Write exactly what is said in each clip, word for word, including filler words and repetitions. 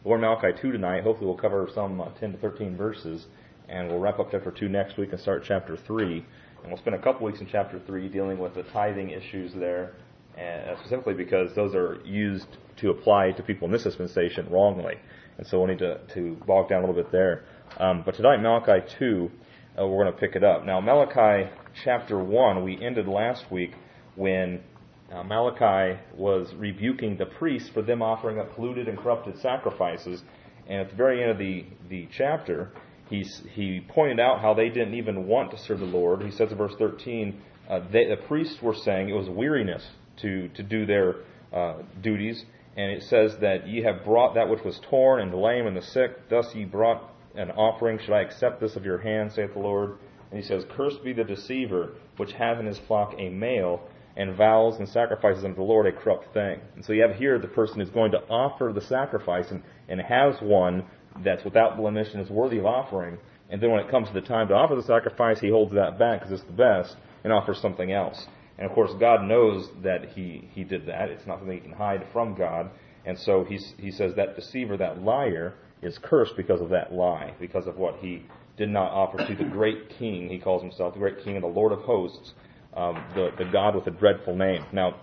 we're in Malachi two tonight. Hopefully we'll cover some uh, ten to thirteen verses, and we'll wrap up chapter two next week and start chapter three. And we'll spend a couple weeks in chapter three dealing with the tithing issues there, and specifically because those are used to apply to people in this dispensation wrongly. And so we'll need to, to bog down a little bit there. Um, but tonight, Malachi two, uh, we're going to pick it up. Now, Malachi chapter one, we ended last week when uh, Malachi was rebuking the priests for them offering up polluted and corrupted sacrifices. And at the very end of the, the chapter, he's, he pointed out how they didn't even want to serve the Lord. He says in verse thirteen, uh, they, the priests were saying it was weariness to, to do their uh, duties. And it says that ye have brought that which was torn, and the lame, and the sick. Thus ye brought an offering. Should I accept this of your hand, saith the Lord? And he says, Cursed be the deceiver, which hath in his flock a male, and vows and sacrifices unto the Lord a corrupt thing. And so you have here the person who's going to offer the sacrifice, and, and has one that's without blemish and is worthy of offering. And then when it comes to the time to offer the sacrifice, he holds that back because it's the best, and offers something else. And of course, God knows that he, he did that. It's not something he can hide from God. And so he, he says that deceiver, that liar, is cursed because of that lie, because of what he did not offer to the great king. He calls himself the great king and the Lord of hosts, um, the, the God with a dreadful name. Now,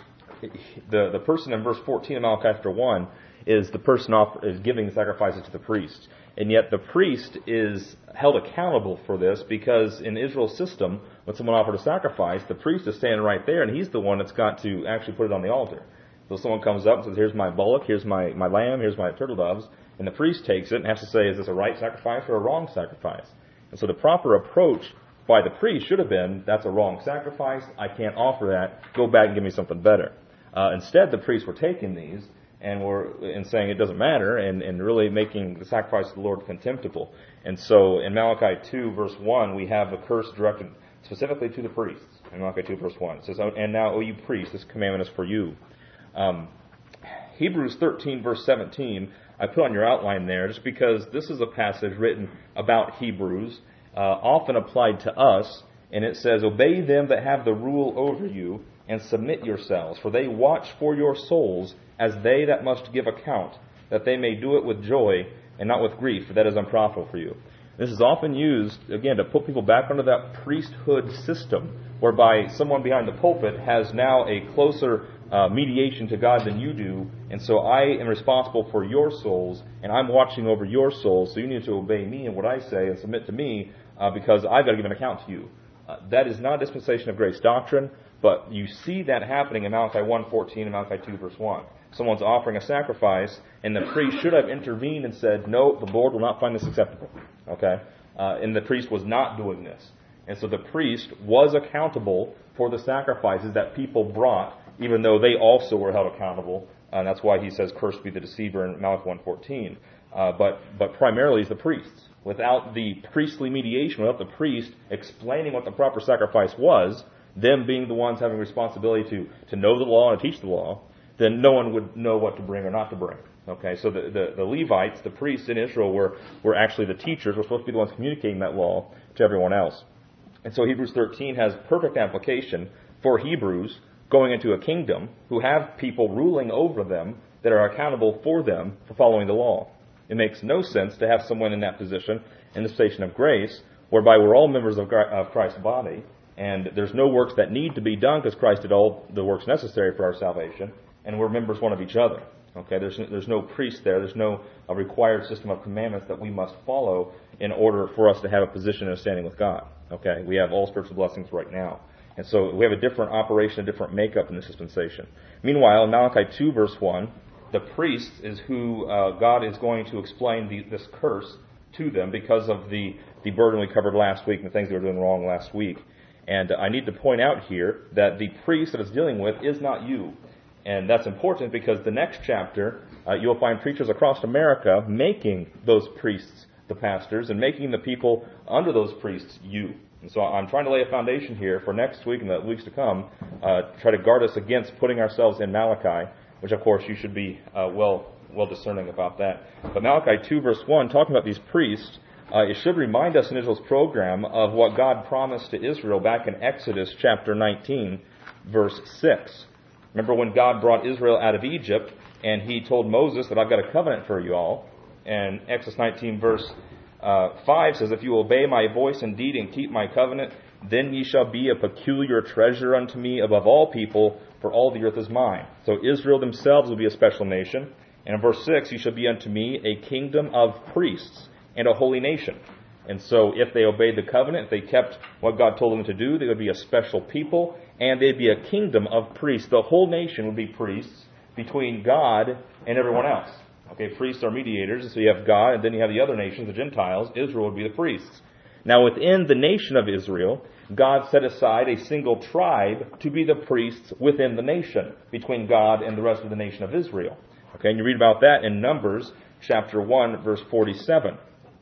the, the person in verse fourteen of Malachi chapter one is the person offer, is giving the sacrifices to the priest. And yet the priest is held accountable for this because in Israel's system, when someone offered a sacrifice, the priest is standing right there, and he's the one that's got to actually put it on the altar. So someone comes up and says, here's my bullock, here's my, my lamb, here's my turtle doves, and the priest takes it and has to say, is this a right sacrifice or a wrong sacrifice? And so the proper approach by the priest should have been, that's a wrong sacrifice, I can't offer that, go back and give me something better. Uh, instead, the priests were taking these and were and saying it doesn't matter, and, and really making the sacrifice of the Lord contemptible. And so in Malachi two, verse one, we have a curse directed specifically to the priests. In Malachi two, verse one, it says, and now, O you priests, this commandment is for you. Um, Hebrews thirteen, verse seventeen, I put on your outline there just because this is a passage written about Hebrews, uh, often applied to us, and it says, obey them that have the rule over you, and submit yourselves, for they watch for your souls as they that must give account, that they may do it with joy and not with grief, for that is unprofitable for you. This is often used, again, to put people back under that priesthood system, whereby someone behind the pulpit has now a closer uh, mediation to God than you do, and so I am responsible for your souls, and I'm watching over your souls, so you need to obey me and what I say and submit to me, uh, because I've got to give an account to you. Uh, that is not a dispensation of grace doctrine, but you see that happening in Malachi one fourteen and Malachi two, verse one. Someone's offering a sacrifice, and the priest should have intervened and said, no, the Lord will not find this acceptable. Okay? Uh, and the priest was not doing this. And so the priest was accountable for the sacrifices that people brought, even though they also were held accountable. Uh, and that's why he says, cursed be the deceiver in Malachi one fourteen. Uh, but, but primarily it's the priests. Without the priestly mediation, without the priest explaining what the proper sacrifice was, them being the ones having responsibility to, to know the law and teach the law, then no one would know what to bring or not to bring. Okay, so the, the, the Levites, the priests in Israel, were, were actually the teachers, were supposed to be the ones communicating that law to everyone else. And so Hebrews thirteen has perfect application for Hebrews going into a kingdom who have people ruling over them that are accountable for them for following the law. It makes no sense to have someone in that position, in the station of grace, whereby we're all members of Christ's body, and there's no works that need to be done because Christ did all the works necessary for our salvation, and we're members one of each other. Okay, there's there's no priest there. There's no a required system of commandments that we must follow in order for us to have a position and a standing with God. Okay, we have all spiritual blessings right now, and so we have a different operation, a different makeup in this dispensation. Meanwhile, in Malachi two, verse one, the priest is who uh, God is going to explain the, this curse to them because of the the burden we covered last week and the things they were doing wrong last week. And I need to point out here that the priest that it's dealing with is not you. And that's important because the next chapter, uh, you'll find preachers across America making those priests the pastors and making the people under those priests you. And so I'm trying to lay a foundation here for next week and the weeks to come, uh, to try to guard us against putting ourselves in Malachi, which of course you should be uh, well well discerning about that. But Malachi two, verse one, talking about these priests, uh, it should remind us in Israel's program of what God promised to Israel back in Exodus chapter nineteen, verse six. Remember when God brought Israel out of Egypt, and he told Moses that I've got a covenant for you all. And Exodus nineteen verse uh, five says, if you obey my voice indeed and keep my covenant, then ye shall be a peculiar treasure unto me above all people, for all the earth is mine. So Israel themselves will be a special nation. And in verse six, ye shall be unto me a kingdom of priests and a holy nation. And so if they obeyed the covenant, if they kept what God told them to do, they would be a special people, and they'd be a kingdom of priests. The whole nation would be priests between God and everyone else. Okay, priests are mediators, so you have God, and then you have the other nations, the Gentiles. Israel would be the priests. Now within the nation of Israel, God set aside a single tribe to be the priests within the nation, between God and the rest of the nation of Israel. Okay, and you read about that in Numbers chapter one, verse forty-seven.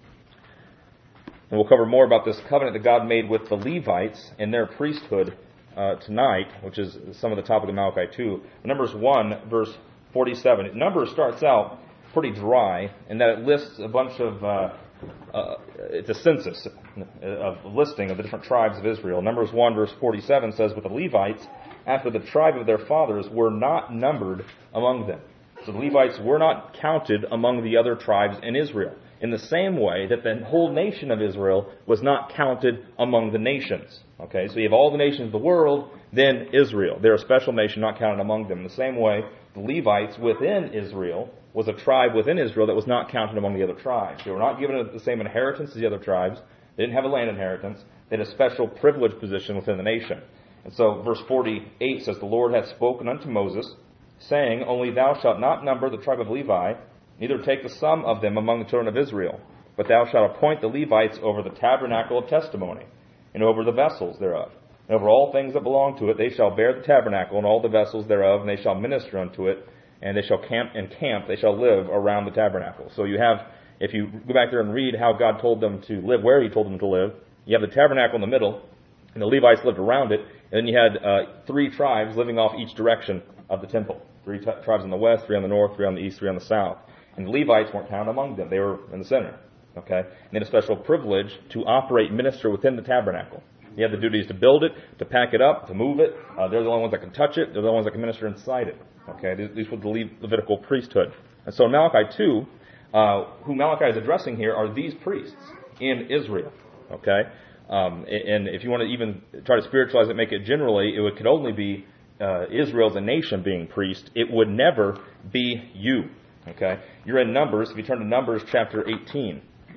And we'll cover more about this covenant that God made with the Levites and their priesthood uh, tonight, which is some of the topic of Malachi two. Numbers one, verse forty-seven. Numbers starts out pretty dry in that it lists a bunch of, uh, uh, it's a census of listing of the different tribes of Israel. Numbers one, verse forty-seven says, but the Levites, after the tribe of their fathers, were not numbered among them. So the Levites were not counted among the other tribes in Israel, in the same way that the whole nation of Israel was not counted among the nations. Okay, so you have all the nations of the world, then Israel. They're a special nation, not counted among them. In the same way, the Levites within Israel was a tribe within Israel that was not counted among the other tribes. They were not given the same inheritance as the other tribes. They didn't have a land inheritance. They had a special privileged position within the nation. And so verse forty-eight says, the Lord hath spoken unto Moses, saying, only thou shalt not number the tribe of Levi, neither take the sum of them among the children of Israel. But thou shalt appoint the Levites over the tabernacle of testimony, and over the vessels thereof. And over all things that belong to it, they shall bear the tabernacle and all the vessels thereof, and they shall minister unto it, and they shall camp and camp, they shall live around the tabernacle. So you have, if you go back there and read how God told them to live, where He told them to live, you have the tabernacle in the middle, and the Levites lived around it, and then you had uh, three tribes living off each direction of the temple. Three t- tribes on the west, three on the north, three on the east, three on the south. And the Levites weren't counted among them. They were in the center. Okay? And they had a special privilege to operate and minister within the tabernacle. You have the duties to build it, to pack it up, to move it. Uh, they're the only ones that can touch it. They're the ones that can minister inside it. Okay? These, these were the Le- Levitical priesthood. And so in Malachi two, uh, who Malachi is addressing here are these priests in Israel. Okay? Um, and if you want to even try to spiritualize it, make it generally, it would, could only be uh, Israel as a nation being priest. It would never be you. Okay? You're in Numbers. If you turn to Numbers chapter eighteen.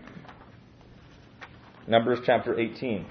Numbers chapter eighteen.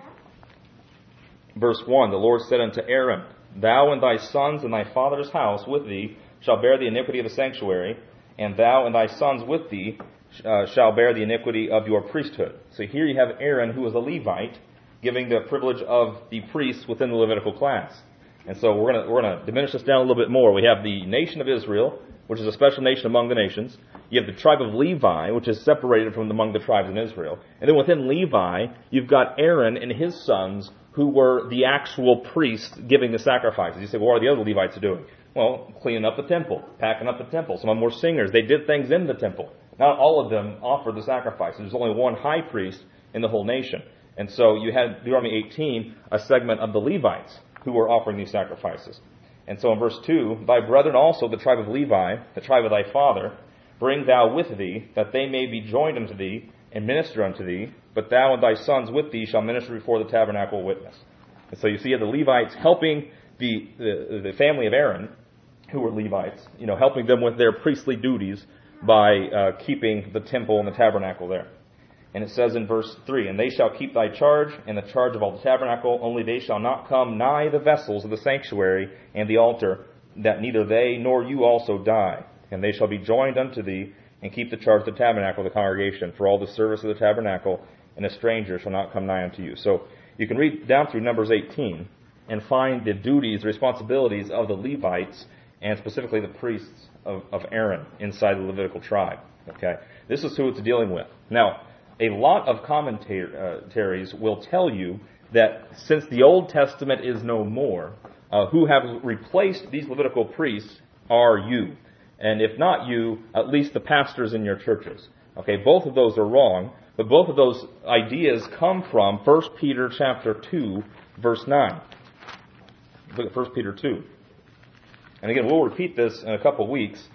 Verse one, the Lord said unto Aaron, thou and thy sons and thy father's house with thee shall bear the iniquity of the sanctuary, and thou and thy sons with thee uh, shall bear the iniquity of your priesthood. So here you have Aaron, who is a Levite, giving the privilege of the priests within the Levitical class. And so we're going to we're going to diminish this down a little bit more. We have the nation of Israel, which is a special nation among the nations. You have the tribe of Levi, which is separated from among the tribes in Israel. And then within Levi, you've got Aaron and his sons, who were the actual priests giving the sacrifices. You say, well, what are the other Levites doing? Well, cleaning up the temple, packing up the temple. Some of them were singers. They did things in the temple. Not all of them offered the sacrifices. There's only one high priest in the whole nation. And so you had, Deuteronomy eighteen, a segment of the Levites who were offering these sacrifices. And so in verse two, thy brethren also, the tribe of Levi, the tribe of thy father, bring thou with thee, that they may be joined unto thee, and minister unto thee, but thou and thy sons with thee shall minister before the tabernacle of witness. And so you see the Levites helping the, the, the family of Aaron, who were Levites, you know, helping them with their priestly duties by uh, keeping the temple and the tabernacle there. And it says in verse three, and they shall keep thy charge, and the charge of all the tabernacle, only they shall not come nigh the vessels of the sanctuary and the altar, that neither they nor you also die. And they shall be joined unto thee, and keep the charge of the tabernacle of the congregation, for all the service of the tabernacle, and a stranger shall not come nigh unto you. So you can read down through Numbers eighteen, and find the duties, the responsibilities of the Levites, and specifically the priests of, of Aaron inside the Levitical tribe. Okay, this is who it's dealing with. Now, a lot of commentaries will tell you that since the Old Testament is no more, uh, who have replaced these Levitical priests are you. And if not you, at least the pastors in your churches. Okay, both of those are wrong, but both of those ideas come from First Peter chapter two, verse nine. Look at First Peter two. And again, we'll repeat this in a couple of weeks.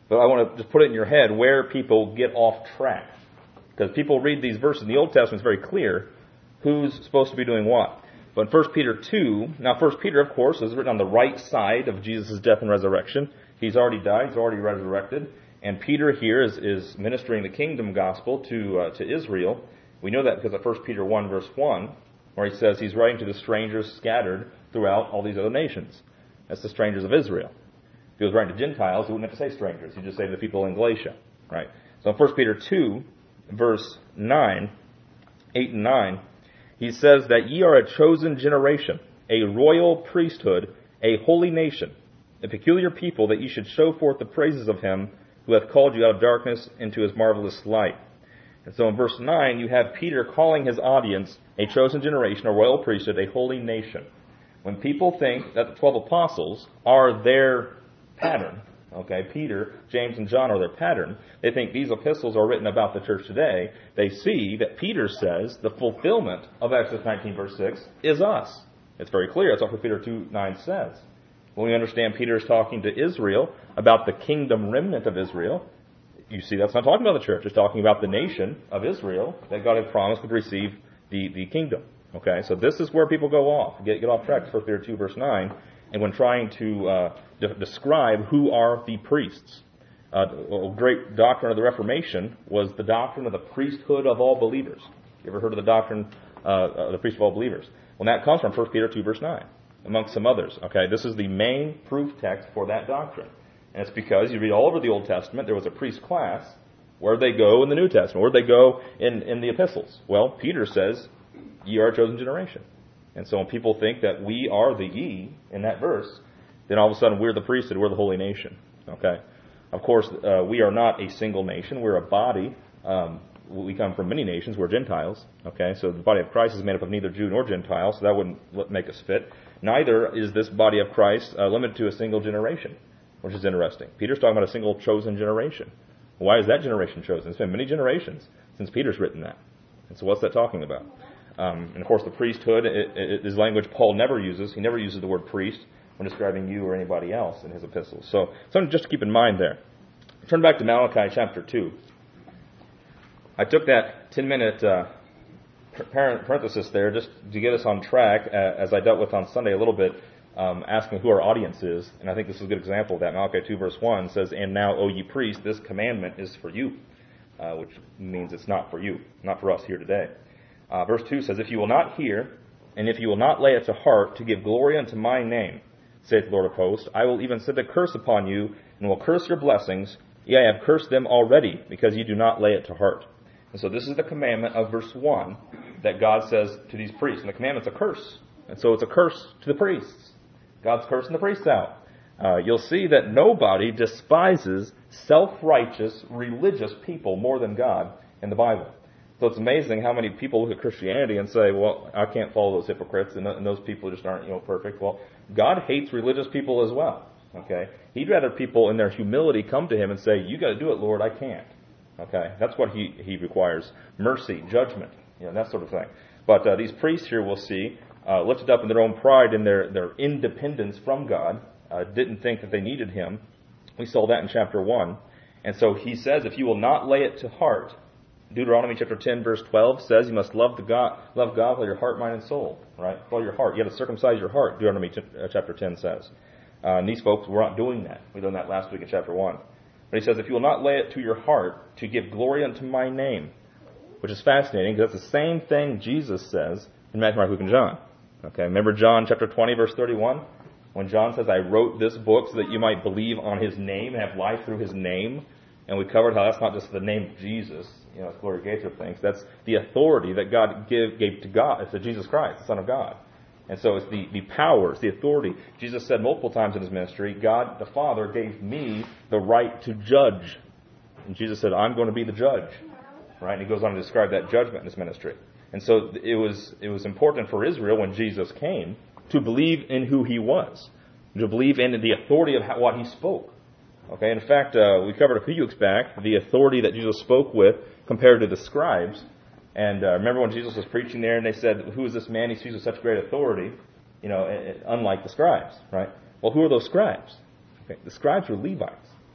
But I want to just put it in your head where people get off track. Because people read these verses in the Old Testament, it's very clear who's supposed to be doing what. But in First Peter two, now First Peter, of course, is written on the right side of Jesus' death and resurrection. He's already died, he's already resurrected. And Peter here is, is ministering the kingdom gospel to uh, to Israel. We know that because of First Peter one, verse one, where he says he's writing to the strangers scattered throughout all these other nations. That's the strangers of Israel. If he was writing to Gentiles, he wouldn't have to say strangers. He'd just say the people in Galatia. Right? So in First Peter two, verse nine, eight and nine, he says that ye are a chosen generation, a royal priesthood, a holy nation, a peculiar people, that ye should show forth the praises of him who hath called you out of darkness into his marvelous light. And so in verse nine, you have Peter calling his audience a chosen generation, a royal priesthood, a holy nation. When people think that the twelve apostles are their pattern, okay, Peter, James, and John are their pattern, they think these epistles are written about the church today. They see that Peter says the fulfillment of Exodus nineteen, verse six, is us. It's very clear. That's what First Peter two, nine says. When we understand Peter is talking to Israel about the kingdom remnant of Israel, you see that's not talking about the church. It's talking about the nation of Israel that God had promised would receive the, the kingdom. Okay, so this is where people go off, get, get off track. First Peter two, verse nine. And when trying to uh, de- describe who are the priests, uh, a great doctrine of the Reformation was the doctrine of the priesthood of all believers. You ever heard of the doctrine uh, of the priesthood of all believers? Well, that comes from First Peter two, verse nine, amongst some others. Okay, this is the main proof text for that doctrine. And it's because you read all over the Old Testament, there was a priest class. Where'd they go in the New Testament? Where'd they go in, in the epistles? Well, Peter says, ye are a chosen generation. And so when people think that we are the ye in that verse, then all of a sudden we're the priesthood, we're the holy nation. Okay? Of course, uh, we are not a single nation. We're a body. Um, we come from many nations. We're Gentiles. Okay? So the body of Christ is made up of neither Jew nor Gentile, so that wouldn't make us fit. Neither is this body of Christ uh, limited to a single generation, which is interesting. Peter's talking about a single chosen generation. Why is that generation chosen? It's been many generations since Peter's written that. And so what's that talking about? Um, and of course, the priesthood it, it, is language Paul never uses. He never uses the word priest when describing you or anybody else in his epistles. So something just to keep in mind there. Turn back to Malachi chapter two. I took that ten-minute uh, parenthesis there just to get us on track, uh, as I dealt with on Sunday a little bit, um, asking who our audience is. And I think this is a good example of that. Malachi two, verse one says, and now, O ye priests, this commandment is for you, uh, which means it's not for you, not for us here today. Uh, verse two says, if you will not hear, and if you will not lay it to heart to give glory unto my name, saith the Lord of hosts, I will even send a curse upon you, and will curse your blessings. Yea, I have cursed them already, because ye do not lay it to heart. And so this is the commandment of verse one that God says to these priests. And the commandment's a curse. And so it's a curse to the priests. God's cursing the priests out. Uh, you'll see that nobody despises self-righteous, religious people more than God in the Bible. So it's amazing how many people look at Christianity and say, well, I can't follow those hypocrites, and, and those people just aren't, you know, perfect. Well, God hates religious people as well. Okay? He'd rather people in their humility come to him and say, you got to do it, Lord, I can't. Okay? That's what he, he requires. Mercy, judgment, you know, that sort of thing. But uh, these priests here, we'll see, uh, lifted up in their own pride and their, their independence from God, uh, didn't think that they needed him. We saw that in chapter one. And so he says, if you will not lay it to heart, Deuteronomy chapter ten, verse twelve says you must love the God, love God with all your heart, mind, and soul. Right? With all your heart. You have to circumcise your heart, Deuteronomy chapter ten says. Uh, and these folks were not doing that. We learned that last week in chapter one. But he says, if you will not lay it to your heart to give glory unto my name, which is fascinating because that's the same thing Jesus says in Matthew, Mark, Luke, and John. Okay, remember John chapter twenty, verse thirty-one? When John says, I wrote this book so that you might believe on his name and have life through his name. And we covered how that's not just the name of Jesus, you know, as Gloria Gaither thinks. That's the authority that God give, gave to God. It's to Jesus Christ, the Son of God. And so it's the, the power, it's the authority. Jesus said multiple times in his ministry, God the Father gave me the right to judge. And Jesus said, I'm going to be the judge. Right? And he goes on to describe that judgment in his ministry. And so it was it was important for Israel when Jesus came to believe in who he was, to believe in the authority of how, what he spoke. Okay, in fact, uh, we covered a few weeks back the authority that Jesus spoke with compared to the scribes. And uh, remember when Jesus was preaching there and they said, who is this man? He speaks with such great authority, you know, unlike the scribes, right? Well, who are those scribes? Okay, the scribes were Levites.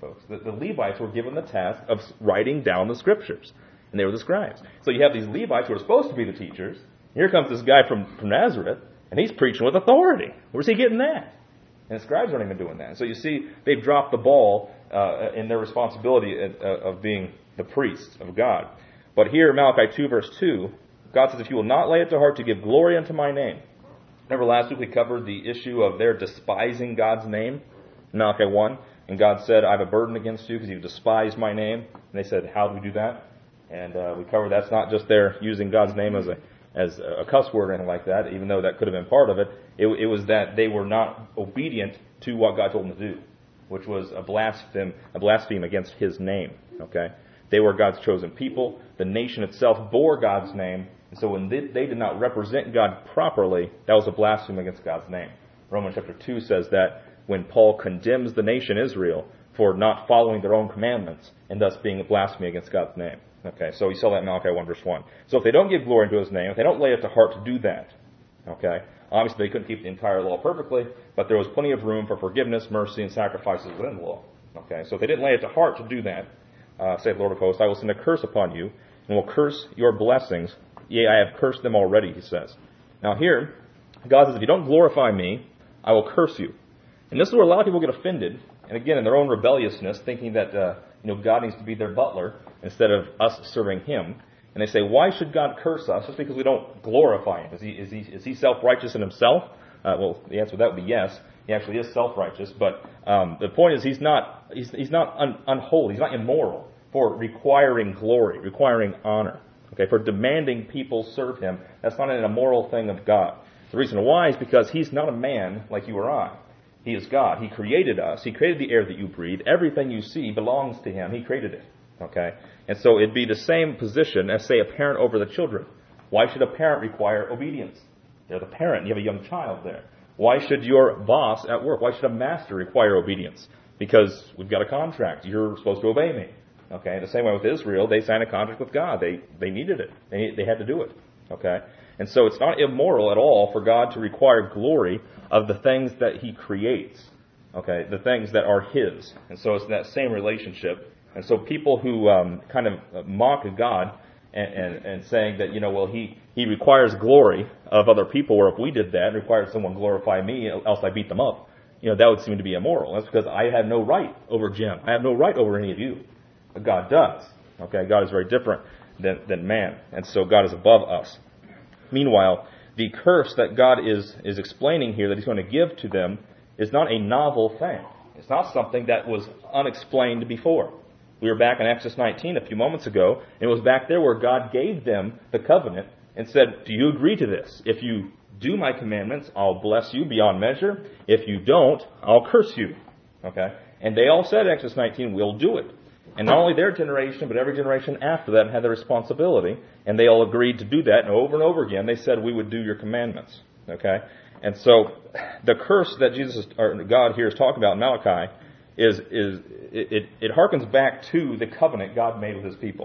folks. The, the Levites were given the task of writing down the Scriptures, and they were the scribes. So you have these Levites who are supposed to be the teachers. Here comes this guy from, from Nazareth, and he's preaching with authority. Where's he getting that? And the scribes aren't even doing that. So you see, they've dropped the ball uh, in their responsibility of, of being the priests of God. But here, Malachi two, verse two, God says, if you will not lay it to heart to give glory unto my name. Remember last week we covered the issue of their despising God's name? Malachi one. And God said, I have a burden against you because you despised my name. And they said, how do we do that? And uh, we covered that's not just their using God's name as a as a cuss word or anything like that, even though that could have been part of it. It, it was that they were not obedient to what God told them to do, which was a blaspheme, a blaspheme against His name. Okay, they were God's chosen people. The nation itself bore God's name, and so when they, they did not represent God properly, that was a blasphemy against God's name. Romans chapter two says that when Paul condemns the nation Israel for not following their own commandments and thus being a blasphemy against God's name. Okay, so we saw that in Malachi one, verse one. So if they don't give glory to His name, if they don't lay it to heart to do that, okay, obviously they couldn't keep the entire law perfectly, but there was plenty of room for forgiveness, mercy, and sacrifices within the law. Okay, so if they didn't lay it to heart to do that, uh, say the Lord of hosts, I will send a curse upon you, and will curse your blessings. Yea, I have cursed them already, He says. Now here, God says, if you don't glorify me, I will curse you. And this is where a lot of people get offended, and again, in their own rebelliousness, thinking that uh, you know God needs to be their butler instead of us serving Him. And they say, why should God curse us just because we don't glorify Him? Is He is He is He self-righteous in Himself? Uh, well, the answer to that would be yes. He actually is self-righteous, but um, the point is He's not He's He's not un, unholy. He's not immoral for requiring glory, requiring honor. Okay, for demanding people serve Him. That's not an immoral thing of God. The reason why is because He's not a man like you or I. He is God. He created us. He created the air that you breathe. Everything you see belongs to Him. He created it. Okay? And so it'd be the same position as, say, a parent over the children. Why should a parent require obedience? They're the parent. You have a young child there. Why should your boss at work, why should a master require obedience? Because we've got a contract. You're supposed to obey me. Okay? The same way with Israel, they signed a contract with God. They they needed it. They, they had to do it. Okay? And so it's not immoral at all for God to require glory of the things that He creates. Okay? The things that are His. And so it's that same relationship. And so people who um, kind of mock God and, and, and saying that, you know, well, he, he requires glory of other people, or if we did that, required someone glorify me, else I beat them up, you know, that would seem to be immoral. That's because I have no right over Jim. I have no right over any of you. But God does. Okay, God is very different than, than man. And so God is above us. Meanwhile, the curse that God is, is explaining here that He's going to give to them is not a novel thing. It's not something that was unexplained before. We were back in Exodus nineteen a few moments ago, and it was back there where God gave them the covenant and said, do you agree to this? If you do my commandments, I'll bless you beyond measure. If you don't, I'll curse you. Okay? And they all said in Exodus nineteen, we'll do it. And not only their generation, but every generation after that had the responsibility, and they all agreed to do that, and over and over again they said, we would do your commandments. Okay? And so the curse that Jesus or God here is talking about in Malachi is is it, it, it harkens back to the covenant God made with His people.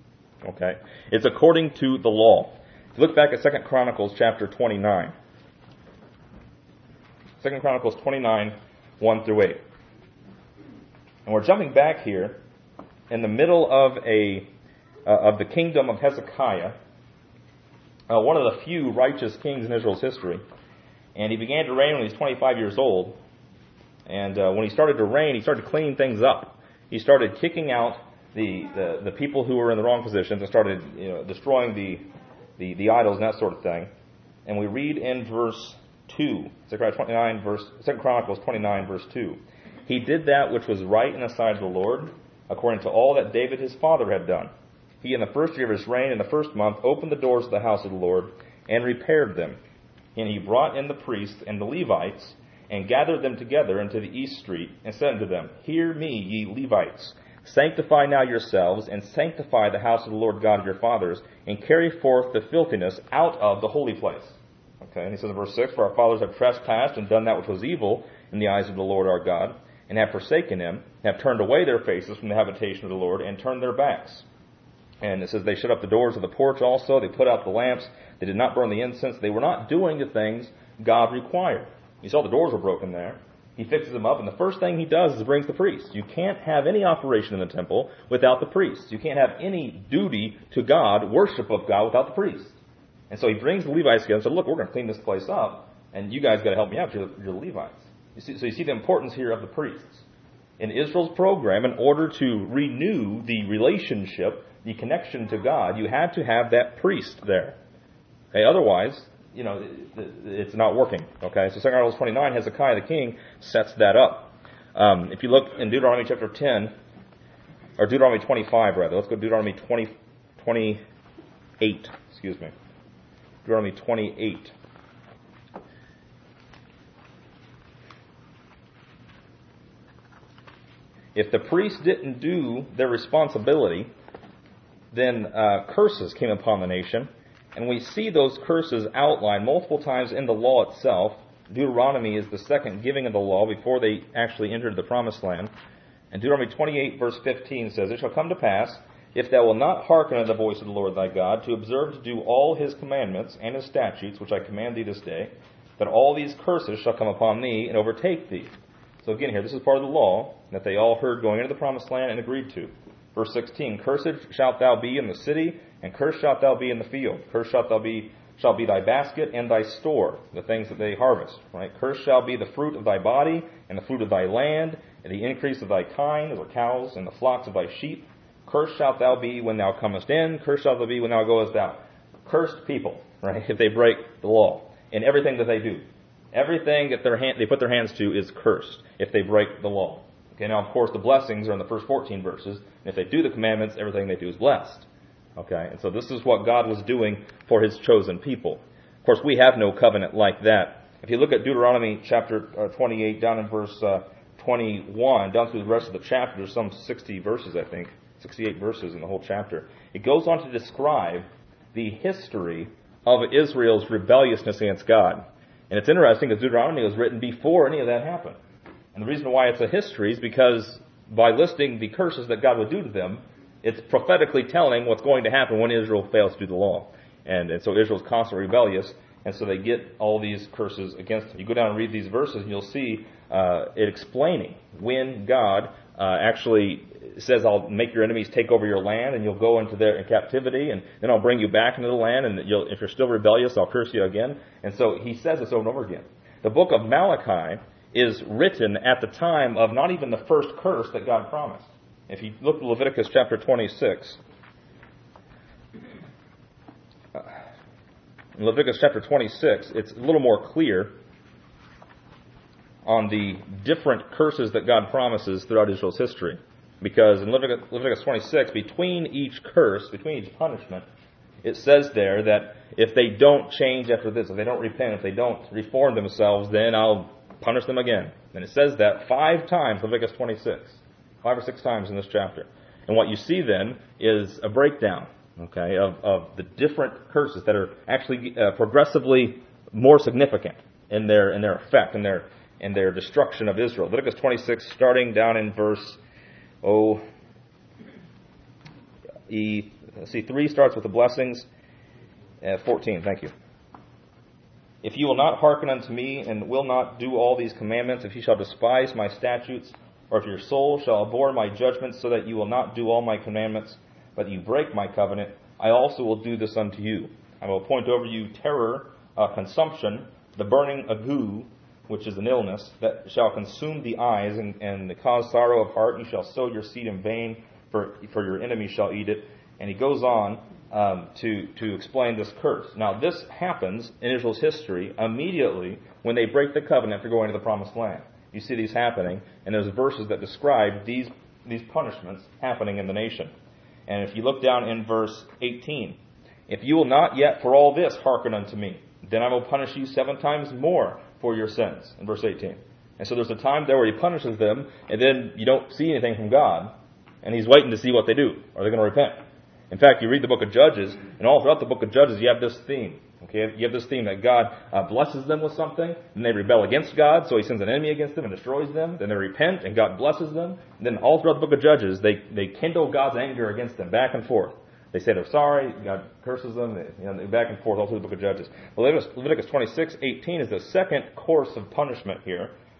Okay? It's according to the law. If you look back at Second Chronicles chapter twenty-nine. Second Chronicles twenty-nine, one through eight. And we're jumping back here in the middle of a uh, of the kingdom of Hezekiah, uh, one of the few righteous kings in Israel's history. And he began to reign when he was twenty-five years old. And uh, when he started to reign, he started cleaning things up. He started kicking out the, the, the people who were in the wrong positions and started you know, destroying the, the, the idols and that sort of thing. And we read in verse two, Second twenty-nine, verse, Second Chronicles twenty-nine, verse two. He did that which was right in the sight of the Lord, according to all that David his father had done. He, in the first year of his reign, in the first month, opened the doors of the house of the Lord and repaired them. And he brought in the priests and the Levites, and gathered them together into the east street, and said unto them, Hear me, ye Levites, sanctify now yourselves, and sanctify the house of the Lord God of your fathers, and carry forth the filthiness out of the holy place. Okay, and he says in verse six, For our fathers have trespassed and done that which was evil in the eyes of the Lord our God, and have forsaken Him, and have turned away their faces from the habitation of the Lord, and turned their backs. And it says they shut up the doors of the porch also, they put out the lamps, they did not burn the incense, they were not doing the things God required. You saw the doors were broken there. He fixes them up, and the first thing he does is brings the priest. You can't have any operation in the temple without the priest. You can't have any duty to God, worship of God, without the priest. And so he brings the Levites together and said, look, we're going to clean this place up, and you guys got to help me out, you're, you're the Levites. You see, so you see the importance here of the priests. In Israel's program, in order to renew the relationship, the connection to God, you had to have that priest there. Okay, otherwise, you know, it's not working. Okay, so Second Chronicles twenty-nine, Hezekiah the king sets that up. Um, if you look in Deuteronomy chapter ten, or Deuteronomy twenty-five rather, let's go to Deuteronomy twenty, twenty-eight, excuse me. Deuteronomy twenty-eight. If the priests didn't do their responsibility, then uh, curses came upon the nation. And we see those curses outlined multiple times in the law itself. Deuteronomy is the second giving of the law before they actually entered the promised land. And Deuteronomy twenty-eight verse fifteen says, It shall come to pass, if thou wilt not hearken unto the voice of the Lord thy God, to observe to do all his commandments and his statutes, which I command thee this day, that all these curses shall come upon thee and overtake thee. So again here, this is part of the law that they all heard going into the promised land and agreed to. Verse sixteen, Cursed shalt thou be in the city, and cursed shalt thou be in the field. Cursed shalt thou be, shall be thy basket and thy store, the things that they harvest. Right? Cursed shall be the fruit of thy body, and the fruit of thy land, and the increase of thy kine, or cows, and the flocks of thy sheep. Cursed shalt thou be when thou comest in, cursed shalt thou be when thou goest out. Cursed people, right, if they break the law in everything that they do. Everything that their hand, they put their hands to is cursed if they break the law. Okay, now of course the blessings are in the first fourteen verses, and if they do the commandments, everything they do is blessed. Okay, and so this is what God was doing for his chosen people. Of course, we have no covenant like that. If you look at Deuteronomy chapter uh, twenty-eight, down in verse uh, twenty-one, down through the rest of the chapter, there's some sixty verses, I think, sixty-eight verses in the whole chapter. It goes on to describe the history of Israel's rebelliousness against God. And it's interesting because Deuteronomy was written before any of that happened. And the reason why it's a history is because by listing the curses that God would do to them, it's prophetically telling what's going to happen when Israel fails to do the law. And, and so Israel's constantly rebellious, and so they get all these curses against them. You go down and read these verses, and you'll see uh, it explaining when God uh, actually says, I'll make your enemies take over your land, and you'll go into their in captivity, and then I'll bring you back into the land, and you'll, if you're still rebellious, I'll curse you again. And so he says this over and over again. The book of Malachi is written at the time of not even the first curse that God promised. If you look at Leviticus chapter twenty-six, uh, in Leviticus chapter twenty-six, it's a little more clear on the different curses that God promises throughout Israel's history. Because in Leviticus, Leviticus twenty-six, between each curse, between each punishment, it says there that if they don't change after this, if they don't repent, if they don't reform themselves, then I'll punish them again. And it says that five times, Leviticus twenty-six. Five or six times in this chapter. And what you see then is a breakdown, okay, of, of the different curses that are actually uh, progressively more significant in their in their effect, in their in their destruction of Israel. Leviticus twenty-six, starting down in verse oh, e, let's see, three starts with the blessings. Uh, fourteen, thank you. If you will not hearken unto me, and will not do all these commandments, if you shall despise my statutes, or if your soul shall abhor my judgments, so that you will not do all my commandments, but you break my covenant, I also will do this unto you. I will appoint over you terror, uh, consumption, the burning ague, which is an illness, that shall consume the eyes, and, and cause sorrow of heart. You shall sow your seed in vain, for, for your enemy shall eat it. And he goes on um, to, to explain this curse. Now, this happens in Israel's history immediately when they break the covenant for going to the promised land. You see these happening, and there's verses that describe these, these punishments happening in the nation. And if you look down in verse eighteen, if you will not yet for all this hearken unto me, then I will punish you seven times more for your sins, in verse eighteen. And so there's a time there where he punishes them, and then you don't see anything from God, and he's waiting to see what they do. Are they going to repent? In fact, you read the book of Judges, and all throughout the book of Judges you have this theme. Okay, you have this theme that God uh, blesses them with something, and they rebel against God, so he sends an enemy against them and destroys them. Then they repent, and God blesses them. And then all throughout the book of Judges, they, they kindle God's anger against them, back and forth. They say they're sorry, God curses them, they, you know, back and forth all through the book of Judges. Leviticus, Leviticus twenty-six eighteen is the second course of punishment here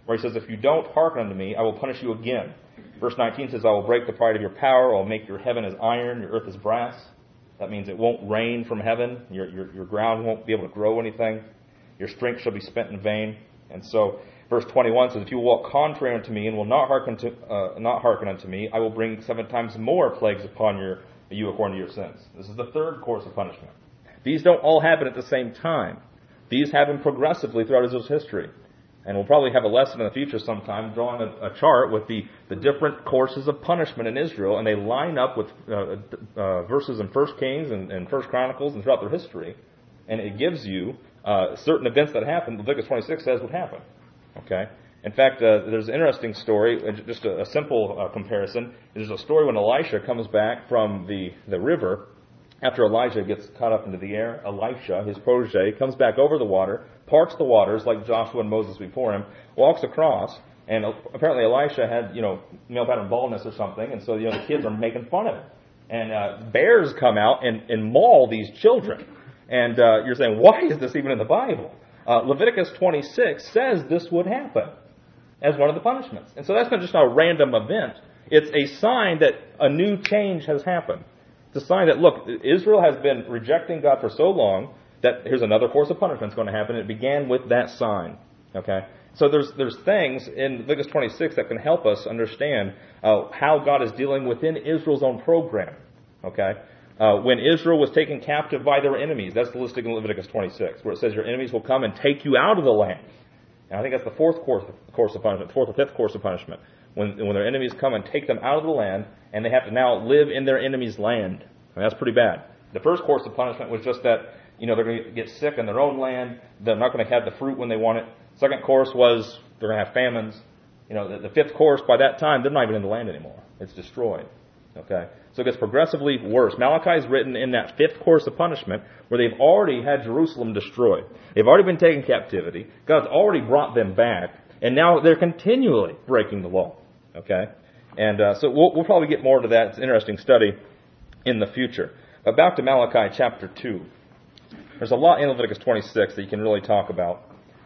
where he says, if you don't hearken unto me, I will punish you again. Verse nineteen says, I will break the pride of your power. I will make your heaven as iron, your earth as brass. That means it won't rain from heaven. Your, your, your ground won't be able to grow anything. Your strength shall be spent in vain. And so, verse twenty-one says, if you will walk contrary unto me and will not hearken to uh, not hearken unto me, I will bring seven times more plagues upon your you according to your sins. This is the third course of punishment. These don't all happen at the same time. These happen progressively throughout Israel's history. And we'll probably have a lesson in the future sometime drawing a, a chart with the, the different courses of punishment in Israel, and they line up with uh, uh, verses in First Kings and, and First Chronicles and throughout their history. And it gives you uh, certain events that happen. Leviticus twenty-six says would happen. Okay. In fact, uh, there's an interesting story, just a, a simple uh, comparison. There's a story when Elisha comes back from the, the river. After Elijah gets caught up into the air, Elisha, his protege, comes back over the water, parts the waters like Joshua and Moses before him, walks across, and apparently Elisha had, you know, male pattern baldness or something, and so, you know, the kids are making fun of him. And uh, bears come out and, and maul these children. And uh, you're saying, why is this even in the Bible? Uh, Leviticus twenty-six says this would happen as one of the punishments. And so that's not just a random event. It's a sign that a new change has happened. It's a sign that, look, Israel has been rejecting God for so long that here's another course of punishment that's going to happen. It began with that sign. Okay? So there's there's things in Leviticus twenty-six that can help us understand uh, how God is dealing within Israel's own program. Okay? Uh, when Israel was taken captive by their enemies, that's listed in Leviticus twenty-six, where it says your enemies will come and take you out of the land. And I think that's the fourth course, course of punishment, fourth or fifth course of punishment. When, when their enemies come and take them out of the land, and they have to now live in their enemy's land. I mean, that's pretty bad. The first course of punishment was just that, you know, they're going to get sick in their own land. They're not going to have the fruit when they want it. Second course was they're going to have famines. You know, the, the fifth course, by that time, they're not even in the land anymore. It's destroyed. Okay? So it gets progressively worse. Malachi is written in that fifth course of punishment where they've already had Jerusalem destroyed. They've already been taken captivity. God's already brought them back. And now they're continually breaking the law. Okay? And uh, so we'll, we'll probably get more to that. It's an interesting study in the future. But back to Malachi chapter two. There's a lot in Leviticus twenty-six that you can really talk about.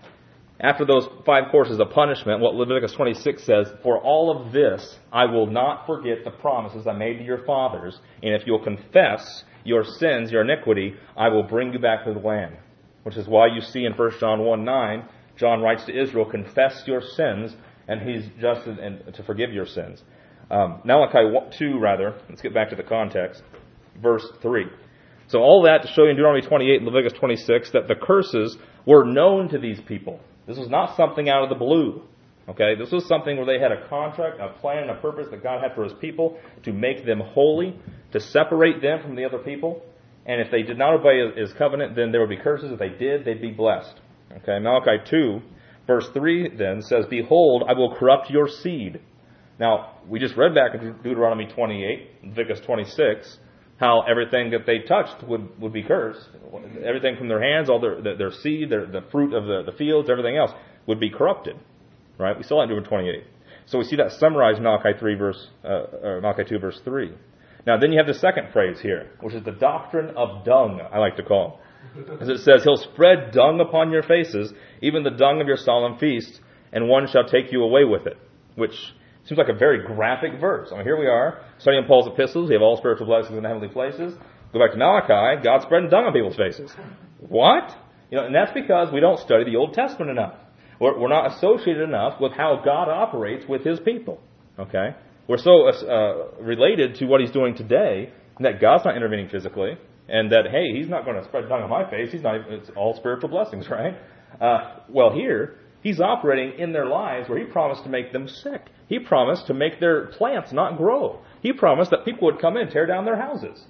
After those five courses of punishment, what Leviticus twenty-six says, for all of this, I will not forget the promises I made to your fathers, and if you'll confess your sins, your iniquity, I will bring you back to the land. Which is why you see in First John one nine, John writes to Israel, confess your sins, and he's just and to forgive your sins. Um, Malachi two, rather, let's get back to the context, verse three. So all that to show you in Deuteronomy twenty-eight and Leviticus twenty-six that the curses were known to these people. This was not something out of the blue. Okay, this was something where they had a contract, a plan, a purpose that God had for His people to make them holy, to separate them from the other people. And if they did not obey His covenant, then there would be curses. If they did, they'd be blessed. Okay, Malachi two, verse three then says, behold, I will corrupt your seed. Now, we just read back in Deuteronomy twenty-eight, Leviticus twenty-six, how everything that they touched would, would be cursed. Everything from their hands, all their their seed, their, the fruit of the, the fields, everything else would be corrupted. Right? We saw that in Deuteronomy twenty-eight. So we see that summarized in Malachi three verse uh, or Malachi two verse three. Now then you have the second phrase here, which is the doctrine of dung, I like to call. As it says, he'll spread dung upon your faces, even the dung of your solemn feasts, and one shall take you away with it. Which seems like a very graphic verse. I mean, here we are, studying Paul's epistles. We have all spiritual blessings in the heavenly places. Go back to Malachi, God's spreading dung on people's faces. What? You know, and that's because we don't study the Old Testament enough. We're, we're not associated enough with how God operates with His people. Okay? We're so uh, related to what He's doing today that God's not intervening physically, and that, hey, He's not going to spread dung on my face. He's not. Even, it's all spiritual blessings, right? Uh, well, here, He's operating in their lives where He promised to make them sick. He promised to make their plants not grow. He promised that people would come in and tear down their houses.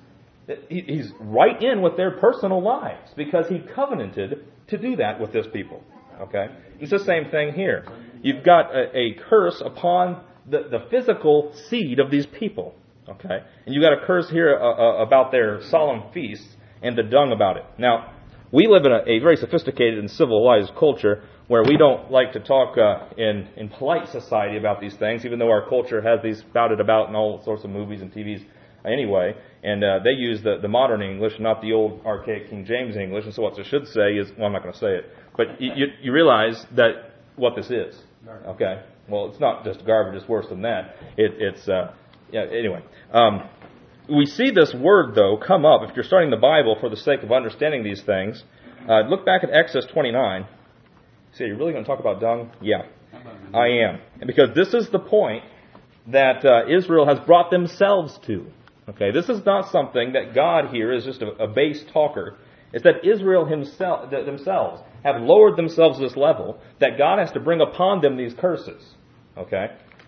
He's right in with their personal lives because He covenanted to do that with His people. Okay? It's the same thing here. You've got a, a curse upon the, the physical seed of these people. Okay? And you've got a curse here uh, uh, about their solemn feasts and the dung about it. Now, we live in a, a very sophisticated and civilized culture where we don't like to talk uh, in, in polite society about these things, even though our culture has these spouted about in all sorts of movies and T Vs anyway. And uh, they use the, the modern English, not the old archaic King James English. And so what I should say is, well, I'm not going to say it, but you, you, you realize that what this is. Okay? Well, it's not just garbage, it's worse than that. It, it's, uh, yeah, anyway. Um, we see this word, though, come up, if you're studying the Bible for the sake of understanding these things. Uh, look back at Exodus twenty-nine. See, are you really going to talk about dung? Yeah, I am. And because this is the point that uh, Israel has brought themselves to. Okay, this is not something that God here is just a, a base talker. It's that Israel himself, th- themselves have lowered themselves to this level that God has to bring upon them these curses. Okay?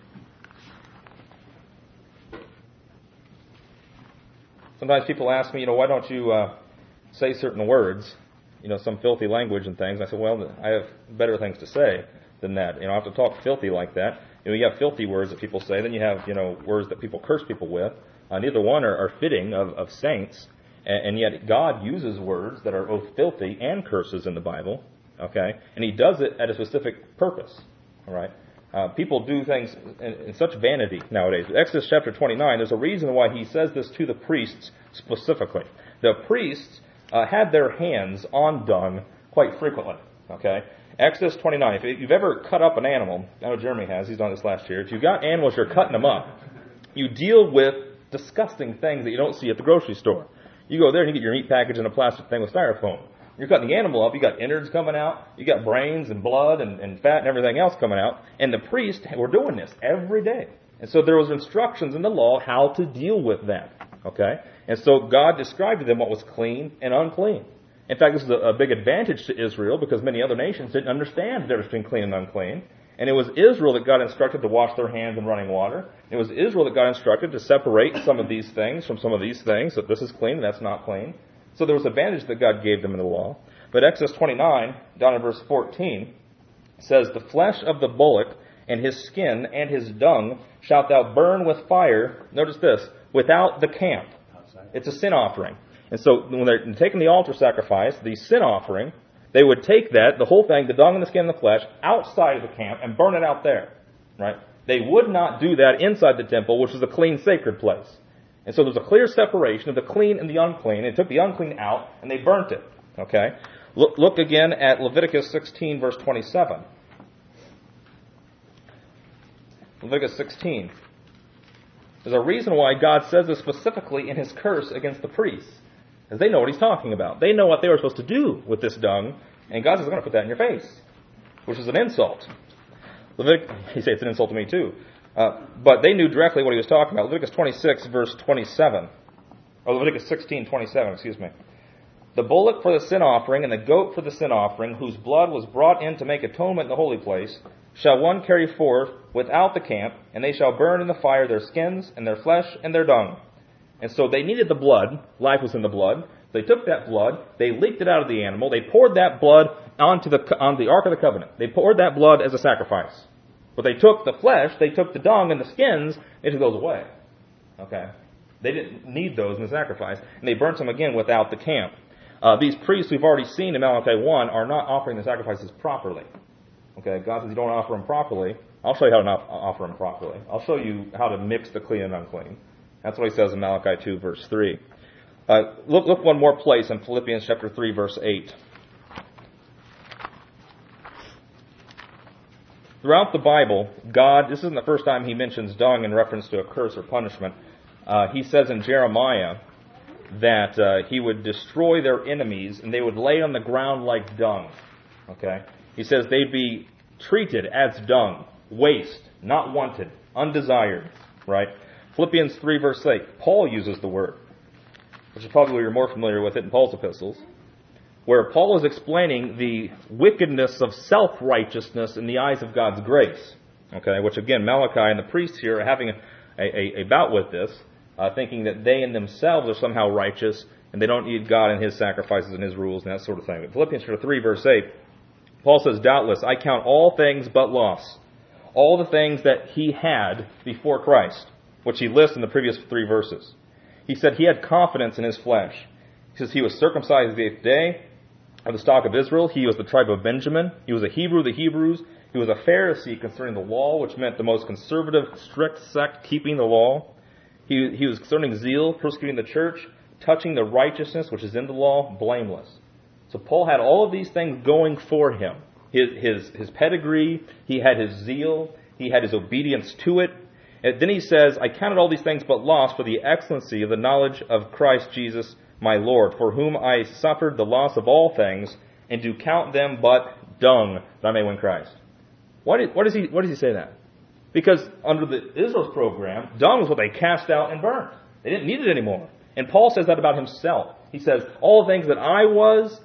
Sometimes people ask me, you know, why don't you uh, say certain words, you know, some filthy language and things. I said, well, I have better things to say than that. You know, I have to talk filthy like that. You know, you have filthy words that people say. Then you have, you know, words that people curse people with. Uh, neither one are, are fitting of, of saints. And, and yet God uses words that are both filthy and curses in the Bible. Okay? And He does it at a specific purpose. All right? Uh, people do things in, in such vanity nowadays. Exodus chapter twenty-nine, there's a reason why He says this to the priests specifically. The priests uh, had their hands on dung quite frequently. Okay? Exodus twenty-nine, if you've ever cut up an animal, I know Jeremy has, he's done this last year. If you've got animals, you're cutting them up, you deal with disgusting things that you don't see at the grocery store. You go there and you get your meat package in a plastic thing with styrofoam. You're cutting the animal up, you got innards coming out, you got brains and blood and, and fat and everything else coming out, and the priests were doing this every day. And so there was instructions in the law how to deal with that. Okay? And so God described to them what was clean and unclean. In fact, this is a, a big advantage to Israel because many other nations didn't understand the difference between clean and unclean. And it was Israel that got instructed to wash their hands in running water. It was Israel that got instructed to separate some of these things from some of these things, that this is clean and that's not clean. So there was advantage that God gave them in the law. But Exodus twenty-nine, down in verse fourteen, says, "The flesh of the bullock and his skin and his dung shalt thou burn with fire," notice this, "without the camp." It's a sin offering. And so when they're taking the altar sacrifice, the sin offering, they would take that, the whole thing, the dung and the skin and the flesh, outside of the camp and burn it out there. Right? They would not do that inside the temple, which was a clean, sacred place. And so there's a clear separation of the clean and the unclean. They took the unclean out and they burnt it. Okay? Look, look again at Leviticus sixteen, verse twenty-seven. Leviticus sixteen. There's a reason why God says this specifically in His curse against the priests. Because they know what He's talking about. They know what they were supposed to do with this dung. And God says, I'm going to put that in your face. Which is an insult. Leviticus, He says it's an insult to me too. Uh, but they knew directly what He was talking about. Leviticus twenty-six, verse twenty-seven. Or Leviticus sixteen, twenty-seven, excuse me. "The bullock for the sin offering and the goat for the sin offering, whose blood was brought in to make atonement in the holy place, shall one carry forth without the camp, and they shall burn in the fire their skins and their flesh and their dung." And so they needed the blood. Life was in the blood. They took that blood. They leaked it out of the animal. They poured that blood onto the on the Ark of the Covenant. They poured that blood as a sacrifice. But they took the flesh, they took the dung and the skins, it just goes away. Okay? They didn't need those in the sacrifice. And they burnt them again without the camp. Uh, these priests we've already seen in Malachi one are not offering the sacrifices properly. Okay? God says you don't offer them properly. I'll show you how to not offer them properly. I'll show you how to mix the clean and unclean. That's what He says in Malachi two, verse three. Uh, look, look one more place in Philippians chapter three, verse eight. Throughout the Bible, God, this isn't the first time He mentions dung in reference to a curse or punishment. Uh, he says in Jeremiah that uh, He would destroy their enemies and they would lay on the ground like dung. Okay? He says they'd be treated as dung, waste, not wanted, undesired. Right? Philippians three, verse eight. Paul uses the word, which is probably you're more familiar with it in Paul's epistles, where Paul is explaining the wickedness of self-righteousness in the eyes of God's grace. Okay, which again, Malachi and the priests here are having a, a, a bout with this, uh, thinking that they in themselves are somehow righteous and they don't need God and His sacrifices and His rules and that sort of thing. But Philippians chapter three, verse eight, Paul says, "Doubtless I count all things but loss, all the things that he had before Christ," which he lists in the previous three verses. He said he had confidence in his flesh. He says he was circumcised the eighth day, of the stock of Israel. He was the tribe of Benjamin. He was a Hebrew of the Hebrews. He was a Pharisee concerning the law, which meant the most conservative, strict sect keeping the law. He, he was concerning zeal, persecuting the church, touching the righteousness which is in the law, blameless. So Paul had all of these things going for him. his, his, his pedigree, he had his zeal, he had his obedience to it. And then he says, I counted all these things but loss for the excellency of the knowledge of Christ Jesus my Lord, for whom I suffered the loss of all things, and do count them but dung, that I may win Christ. Why, did, why, does he, why does he say that? Because under the Israel's program, dung was what they cast out and burned. They didn't need it anymore. And Paul says that about himself. He says, all the things that I was,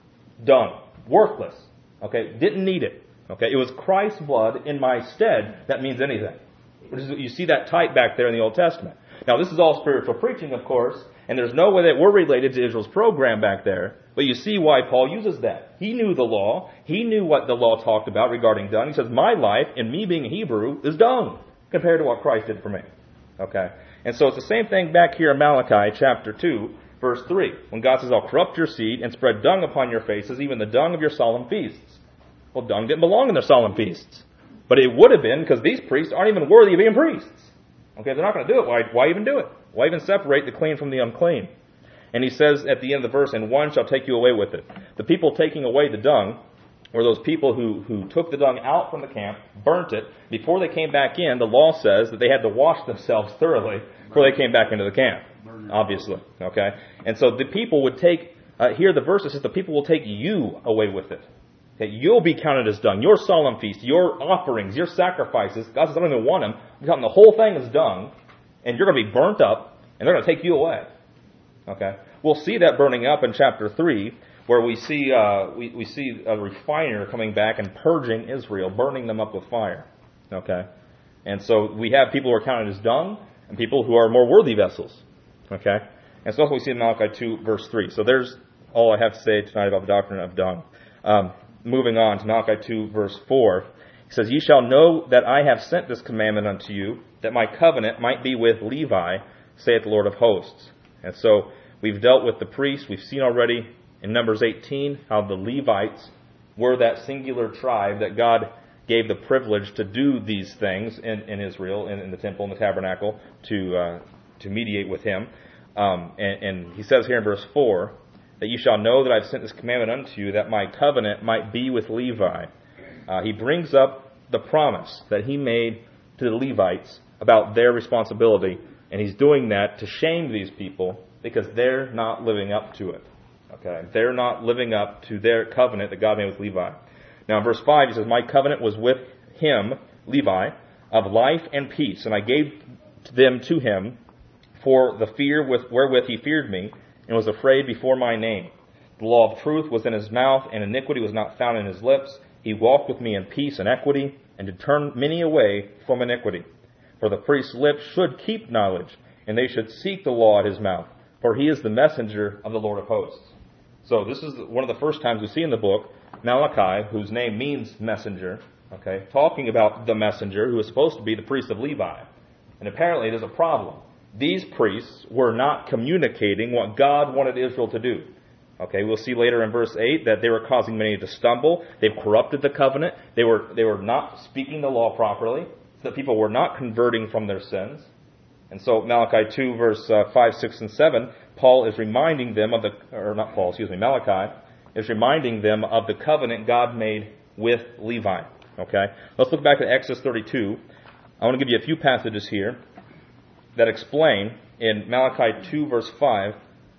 dung, worthless. Okay, didn't need it. Okay, it was Christ's blood in my stead that means anything. You see that type back there in the Old Testament. Now, this is all spiritual preaching, of course, and there's no way that we're related to Israel's program back there. But you see why Paul uses that. He knew the law. He knew what the law talked about regarding dung. He says, my life, and me being a Hebrew, is dung compared to what Christ did for me. Okay? And so it's the same thing back here in Malachi chapter two, verse three. When God says, I'll corrupt your seed and spread dung upon your faces, even the dung of your solemn feasts. Well, dung didn't belong in their solemn feasts. But it would have been, because these priests aren't even worthy of being priests. Okay, if they're not going to do it, why, why even do it? Why even separate the clean from the unclean? And he says at the end of the verse, and one shall take you away with it. The people taking away the dung were those people who, who took the dung out from the camp, burnt it. Before they came back in, the law says that they had to wash themselves thoroughly before they came back into the camp, obviously. Okay, and so the people would take, uh, here the verse says the people will take you away with it. Okay, you'll be counted as dung. Your solemn feast, your offerings, your sacrifices, God says, I don't even want them. Become the whole thing is dung, and you're going to be burnt up, and they're going to take you away. Okay, we'll see that burning up in chapter three, where we see uh, we, we see a refiner coming back and purging Israel, burning them up with fire. Okay, and so we have people who are counted as dung, and people who are more worthy vessels. Okay, and so that's what we see in Malachi two, verse three. So there's all I have to say tonight about the doctrine of dung. Um, Moving on to Malachi two, verse four, he says, Ye shall know that I have sent this commandment unto you, that my covenant might be with Levi, saith the Lord of hosts. And so we've dealt with the priests. We've seen already in Numbers eighteen how the Levites were that singular tribe that God gave the privilege to do these things in, in Israel, in, in the temple and the tabernacle, to uh, to mediate with him. Um, and, and he says here in verse four, that you shall know that I've sent this commandment unto you, that my covenant might be with Levi. Uh, he brings up the promise that he made to the Levites about their responsibility, and he's doing that to shame these people because they're not living up to it. Okay, they're not living up to their covenant that God made with Levi. Now in verse five, he says, My covenant was with him, Levi, of life and peace, and I gave them to him for the fear with, wherewith he feared me, and was afraid before my name. The law of truth was in his mouth, and iniquity was not found in his lips. He walked with me in peace and equity, and did turn many away from iniquity. For the priest's lips should keep knowledge, and they should seek the law at his mouth, for he is the messenger of the Lord of hosts. So this is one of the first times we see in the book Malachi, whose name means messenger, okay, talking about the messenger who is supposed to be the priest of Levi. And apparently there's a problem. These priests were not communicating what God wanted Israel to do. Okay, we'll see later in verse eight that they were causing many to stumble. They've corrupted the covenant. They were they were not speaking the law properly, so that people were not converting from their sins. And so Malachi two, verse uh, five, six, and seven, Paul is reminding them of the, or not Paul, excuse me, Malachi is reminding them of the covenant God made with Levi. Okay, let's look back at Exodus thirty-two. I want to give you a few passages here that explain in Malachi two, verse five,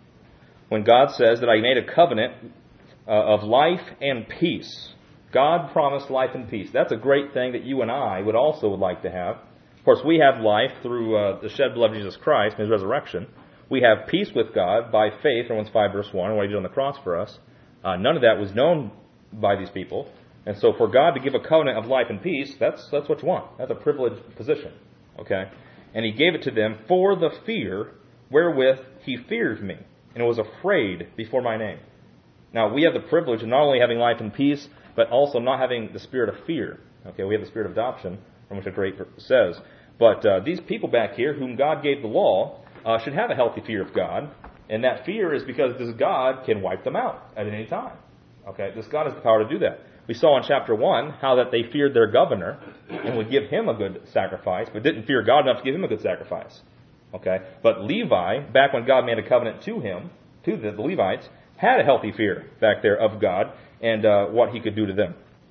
when God says that I made a covenant uh, of life and peace. God promised life and peace. That's a great thing that you and I would also would like to have. Of course, we have life through uh, the shed blood of Jesus Christ and his resurrection. We have peace with God by faith, Romans five, verse one, what he did on the cross for us. Uh, none of that was known by these people. And so for God to give a covenant of life and peace, that's that's what you want. That's a privileged position. Okay? And he gave it to them for the fear wherewith he feared me, and was afraid before my name. Now, we have the privilege of not only having life and peace, but also not having the spirit of fear. Okay, we have the spirit of adoption, from which the great says. But uh, these people back here, whom God gave the law, uh, should have a healthy fear of God. And that fear is because this God can wipe them out at any time. Okay, this God has the power to do that. We saw in chapter one how that they feared their governor and would give him a good sacrifice, but didn't fear God enough to give him a good sacrifice. Okay, but Levi, back when God made a covenant to him, to the, the Levites, had a healthy fear back there of God and uh, what he could do to them.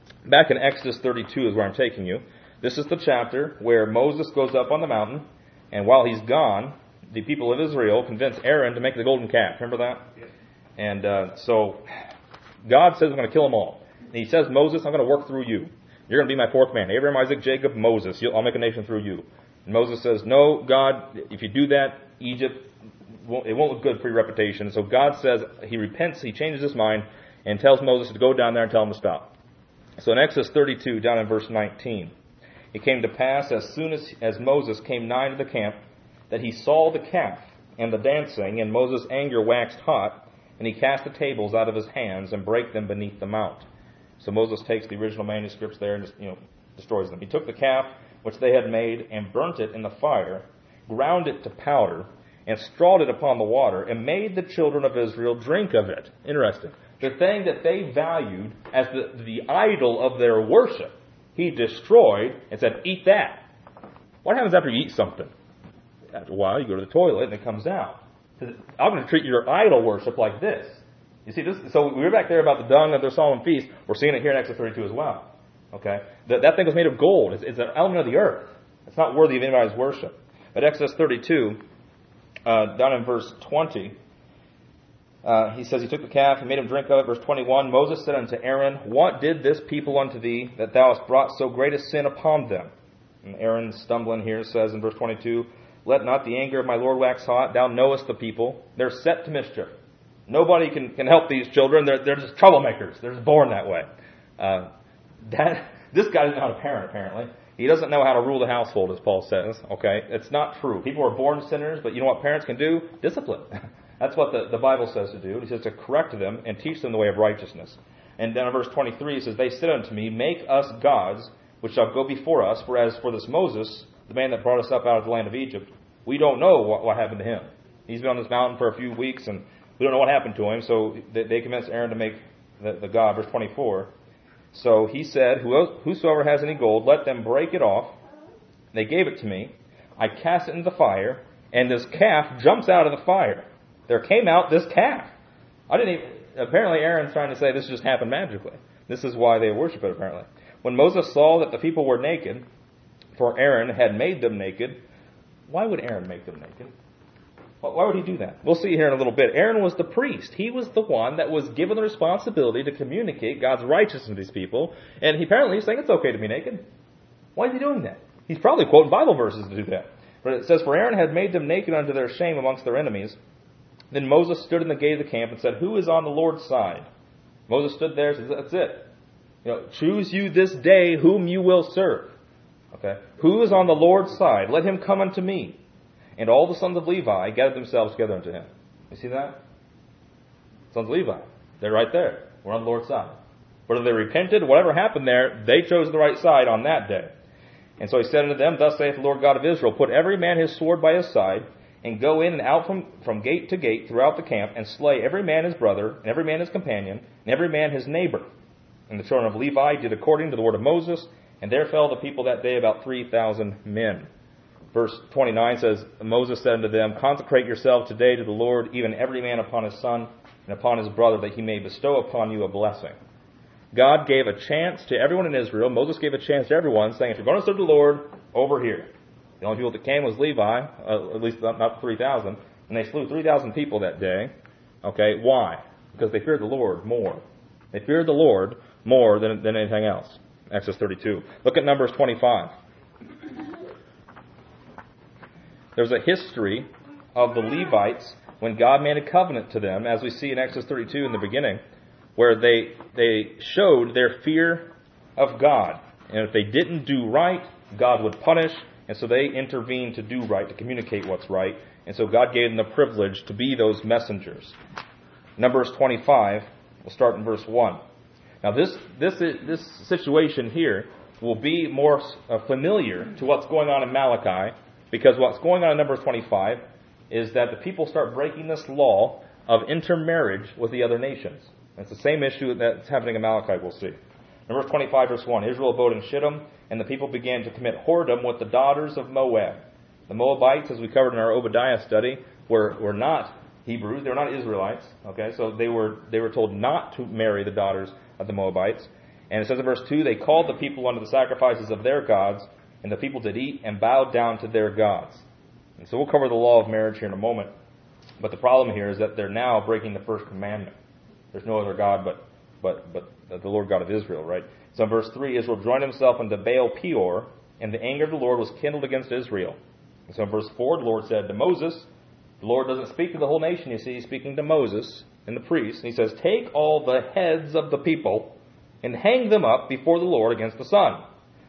back in Exodus thirty-two is where I'm taking you. This is the chapter where Moses goes up on the mountain, and while he's gone, the people of Israel convince Aaron to make the golden calf. Remember that? Yes. And uh, so God says, I'm going to kill them all. And he says, Moses, I'm going to work through you. You're going to be my fourth man. Abraham, Isaac, Jacob, Moses. I'll make a nation through you. And Moses says, no, God, if you do that, Egypt, won't, it won't look good for your reputation. So God says, he repents, he changes his mind, and tells Moses to go down there and tell him to stop. So in Exodus thirty-two, down in verse nineteen, it came to pass, as soon as, as Moses came nigh to the camp, that he saw the calf and the dancing, and Moses' anger waxed hot, and he cast the tables out of his hands and brake them beneath the mount. So Moses takes the original manuscripts there and just, you know, destroys them. He took the calf which they had made and burnt it in the fire, ground it to powder, and strawed it upon the water, and made the children of Israel drink of it. Interesting. The thing that they valued as the, the idol of their worship, he destroyed and said, eat that. What happens after you eat something? After a while, you go to the toilet and it comes out. I'm going to treat your idol worship like this. You see, this. So we were back there about the dung of their solemn feast. We're seeing it here in Exodus thirty-two as well. Okay, that, that thing was made of gold. It's, it's an element of the earth. It's not worthy of anybody's worship. But Exodus thirty-two, uh, down in verse twenty, uh, he says he took the calf and made him drink of it. Verse twenty-one, Moses said unto Aaron, what did this people unto thee, that thou hast brought so great a sin upon them? And Aaron, stumbling here, says in verse twenty-two, let not the anger of my Lord wax hot. Thou knowest the people. They're set to mischief. Nobody can, can help these children. They're, they're just troublemakers. They're just born that way. Uh, that This guy isn't a parent, apparently. He doesn't know how to rule the household, as Paul says. Okay, it's not true. People are born sinners, but you know what parents can do? Discipline. That's what the, the Bible says to do. He says to correct them and teach them the way of righteousness. And then in verse twenty-three, he says, they said unto me, make us gods, which shall go before us. For as for this Moses, the man that brought us up out of the land of Egypt, we don't know what, what happened to him. He's been on this mountain for a few weeks, and we don't know what happened to him. So they, they convinced Aaron to make the, the god. Verse twenty-four. So he said, whosoever has any gold, let them break it off. They gave it to me. I cast it into the fire, and this calf jumps out of the fire. There came out this calf. I didn't even, apparently Aaron's trying to say this just happened magically. This is why they worship it, apparently. When Moses saw that the people were naked, for Aaron had made them naked. Why would Aaron make them naked? Why would he do that? We'll see here in a little bit. Aaron was the priest. He was the one that was given the responsibility to communicate God's righteousness to these people. And he apparently is saying it's okay to be naked. Why is he doing that? He's probably quoting Bible verses to do that. But it says, for Aaron had made them naked unto their shame amongst their enemies. Then Moses stood in the gate of the camp and said, who is on the Lord's side? Moses stood there and said, that's it. You know, choose you this day whom you will serve. Okay. Who is on the Lord's side? Let him come unto me. And all the sons of Levi gathered themselves together unto him. You see that? Sons of Levi. They're right there. We're on the Lord's side. Whether they repented, whatever happened there, they chose the right side on that day. And so he said unto them, thus saith the Lord God of Israel, put every man his sword by his side, and go in and out from, from gate to gate throughout the camp, and slay every man his brother, and every man his companion, and every man his neighbor. And the children of Levi did according to the word of Moses, and there fell the people that day about three thousand men. Verse twenty-nine says, Moses said unto them, consecrate yourselves today to the Lord, even every man upon his son and upon his brother, that he may bestow upon you a blessing. God gave a chance to everyone in Israel. Moses gave a chance to everyone, saying, if you're going to serve the Lord, over here. The only people that came was Levi, uh, at least not, not three thousand. And they slew three thousand people that day. Okay, why? Because they feared the Lord more. They feared the Lord more than, than anything else. Exodus thirty-two. Look at Numbers twenty-five. There's a history of the Levites when God made a covenant to them, as we see in Exodus thirty-two in the beginning, where they they showed their fear of God. And if they didn't do right, God would punish. And so they intervened to do right, to communicate what's right. And so God gave them the privilege to be those messengers. Numbers twenty-five, we'll start in verse one. Now this this this situation here will be more uh, familiar to what's going on in Malachi, because what's going on in Numbers twenty-five is that the people start breaking this law of intermarriage with the other nations. It's the same issue that's happening in Malachi, we'll see. Numbers twenty-five, verse one, Israel abode in Shittim, and the people began to commit whoredom with the daughters of Moab. The Moabites, as we covered in our Obadiah study, were, were not Hebrews. They were not Israelites. Okay, so they were they were told not to marry the daughters of the Moabites. And it says in verse two, they called the people unto the sacrifices of their gods, and the people did eat and bowed down to their gods. And so we'll cover the law of marriage here in a moment. But the problem here is that they're now breaking the first commandment. There's no other God but but but the Lord God of Israel, right? So in verse three, Israel joined himself unto Baal Peor, and the anger of the Lord was kindled against Israel. And so in verse four, the Lord said to Moses, the Lord doesn't speak to the whole nation, you see, he's speaking to Moses and the priests. And he says, take all the heads of the people and hang them up before the Lord against the sun.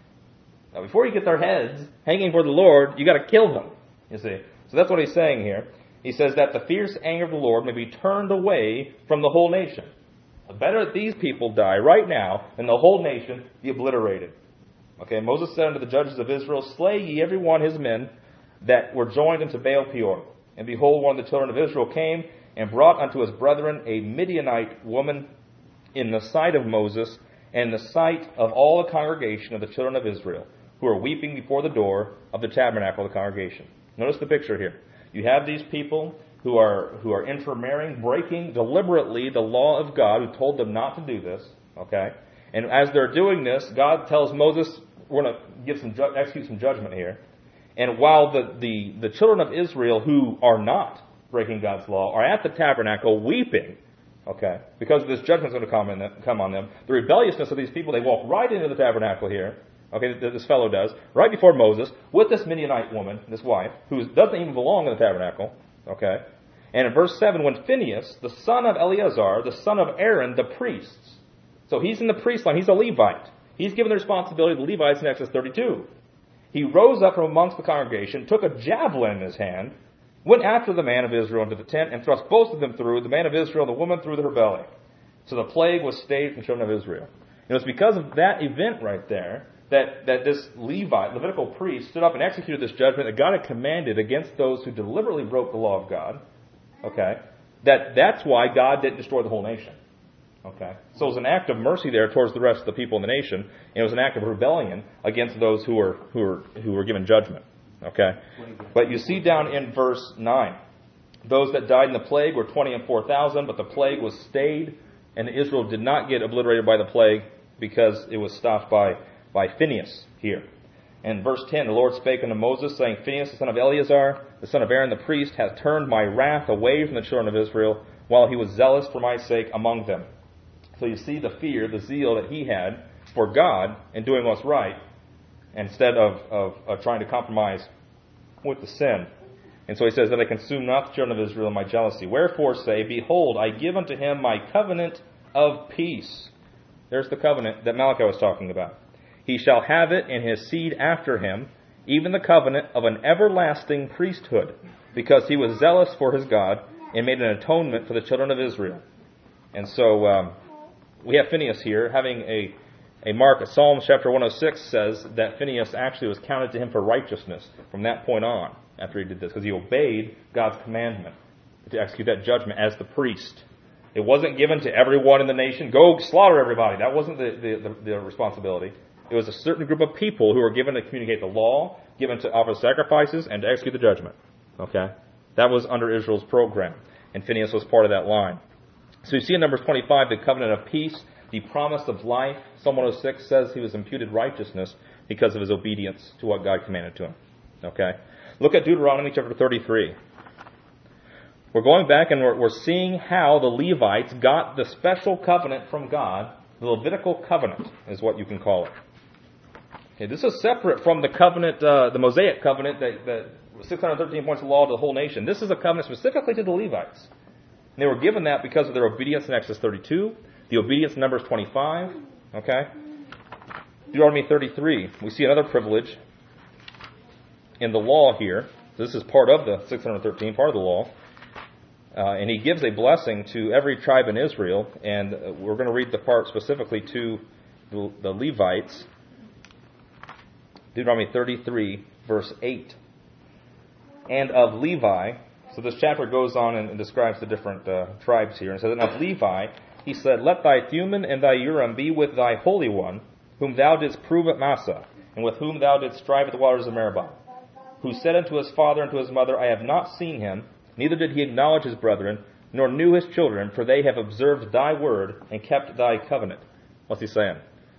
Now, before you get their heads hanging for the Lord, you got to kill them, you see. So that's what he's saying here. He says that the fierce anger of the Lord may be turned away from the whole nation. Better that these people die right now than the whole nation be obliterated. Okay, Moses said unto the judges of Israel, slay ye every one his men that were joined unto Baal Peor. And behold, one of the children of Israel came and brought unto his brethren a Midianite woman in the sight of Moses and in the sight of all the congregation of the children of Israel, who are weeping before the door of the tabernacle of the congregation. Notice the picture here. You have these people who are who are intermarrying, breaking deliberately the law of God, who told them not to do this. Okay, and as they're doing this, God tells Moses, "We're going to give some ju- execute some judgment here." And while the, the the children of Israel who are not breaking God's law are at the tabernacle weeping, okay, because this judgment's going to come in them, come on them, the rebelliousness of these people, they walk right into the tabernacle here. Okay, this fellow does, right before Moses, with this Midianite woman, this wife, who doesn't even belong in the tabernacle. Okay, and in verse seven, when Phinehas, the son of Eleazar, the son of Aaron, the priests, so he's in the priest line, he's a Levite. He's given the responsibility to the Levites in Exodus thirty-two. He rose up from amongst the congregation, took a javelin in his hand, went after the man of Israel into the tent, and thrust both of them through, the man of Israel and the woman through her belly. So the plague was stayed from the children of Israel. And it was because of that event right there that, that this Levite, Levitical priest, stood up and executed this judgment that God had commanded against those who deliberately broke the law of God. Okay? That that's why God didn't destroy the whole nation. Okay? So it was an act of mercy there towards the rest of the people in the nation, and it was an act of rebellion against those who were who were who were given judgment. Okay? But you see down in verse nine, those that died in the plague were twenty and four thousand, but the plague was stayed, and Israel did not get obliterated by the plague because it was stopped by by Phinehas here. And verse ten, the Lord spake unto Moses, saying, Phinehas, the son of Eleazar, the son of Aaron the priest, hath turned my wrath away from the children of Israel, while he was zealous for my sake among them. So you see the fear, the zeal that he had for God and doing what's right, instead of, of, of trying to compromise with the sin. And so he says that I consume not the children of Israel in my jealousy. Wherefore say, behold, I give unto him my covenant of peace. There's the covenant that Malachi was talking about. He shall have it in his seed after him, even the covenant of an everlasting priesthood, because he was zealous for his God and made an atonement for the children of Israel. And so um, we have Phinehas here having a, a mark. Psalms chapter one oh six says that Phinehas actually was counted to him for righteousness from that point on after he did this, because he obeyed God's commandment to execute that judgment as the priest. It wasn't given to everyone in the nation. Go slaughter everybody. That wasn't the, the, the, the responsibility. It was a certain group of people who were given to communicate the law, given to offer sacrifices, and to execute the judgment. Okay? That was under Israel's program. And Phinehas was part of that line. So you see in Numbers twenty-five, the covenant of peace, the promise of life. Psalm one oh six says he was imputed righteousness because of his obedience to what God commanded to him. Okay? Look at Deuteronomy chapter thirty-three. We're going back and we're, we're seeing how the Levites got the special covenant from God. The Levitical covenant is what you can call it. Okay, this is separate from the covenant, uh, the Mosaic covenant, that, that six hundred thirteen points of law to the whole nation. This is a covenant specifically to the Levites. And they were given that because of their obedience in Exodus thirty-two, the obedience in Numbers twenty-five. Okay? Deuteronomy thirty-three, we see another privilege in the law here. This is part of the six hundred thirteen, part of the law. Uh, and he gives a blessing to every tribe in Israel. And uh, we're going to read the part specifically to the, the Levites. Deuteronomy thirty-three, verse eight. And of Levi, so this chapter goes on and, and describes the different uh, tribes here. And it says, and of Levi, he said, let thy Thummim and thy Urim be with thy Holy One, whom thou didst prove at Massah, and with whom thou didst strive at the waters of Meribah, who said unto his father and to his mother, I have not seen him, neither did he acknowledge his brethren, nor knew his children, for they have observed thy word and kept thy covenant. What's he saying?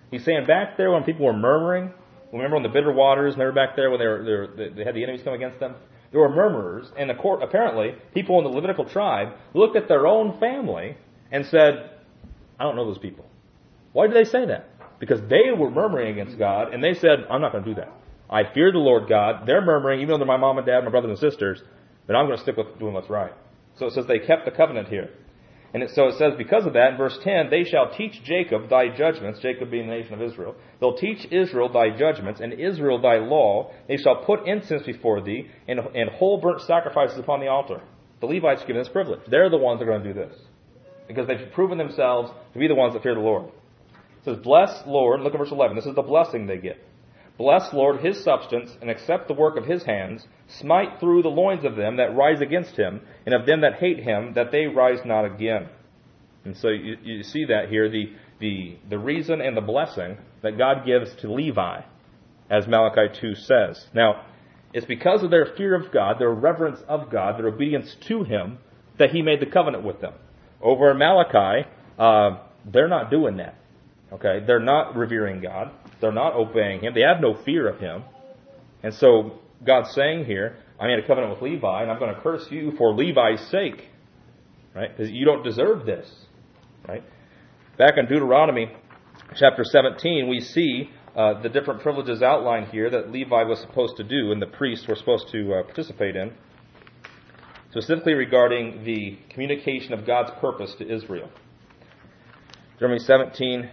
He's saying back there when people were murmuring, remember when the bitter waters, and they were back there when they, were, they, were, they had the enemies come against them? There were murmurers, and the court, apparently, people in the Levitical tribe looked at their own family and said, I don't know those people. Why did they say that? Because they were murmuring against God, and they said, I'm not going to do that. I fear the Lord God. They're murmuring, even though they're my mom and dad, my brothers and sisters, but I'm going to stick with doing what's right. So it says they kept the covenant here. And it, so it says, because of that, in verse ten, they shall teach Jacob thy judgments, Jacob being the nation of Israel. They'll teach Israel thy judgments, and Israel thy law. They shall put incense before thee, and, and whole burnt sacrifices upon the altar. The Levites are given this privilege. They're the ones that are going to do this, because they've proven themselves to be the ones that fear the Lord. It says, bless Lord, look at verse eleven. This is the blessing they get. Bless Lord his substance, and accept the work of his hands. Smite through the loins of them that rise against him, and of them that hate him, that they rise not again. And so you, you see that here, the, the, the reason and the blessing that God gives to Levi, as Malachi two says. Now, it's because of their fear of God, their reverence of God, their obedience to him, that he made the covenant with them. Over in Malachi, uh, they're not doing that. Okay, they're not revering God. They're not obeying him. They have no fear of him. And so God's saying here, I made a covenant with Levi, and I'm going to curse you for Levi's sake. Right? Because you don't deserve this. Right? Back in Deuteronomy chapter seventeen, we see uh, the different privileges outlined here that Levi was supposed to do and the priests were supposed to uh, participate in. Specifically regarding the communication of God's purpose to Israel. Deuteronomy seventeen,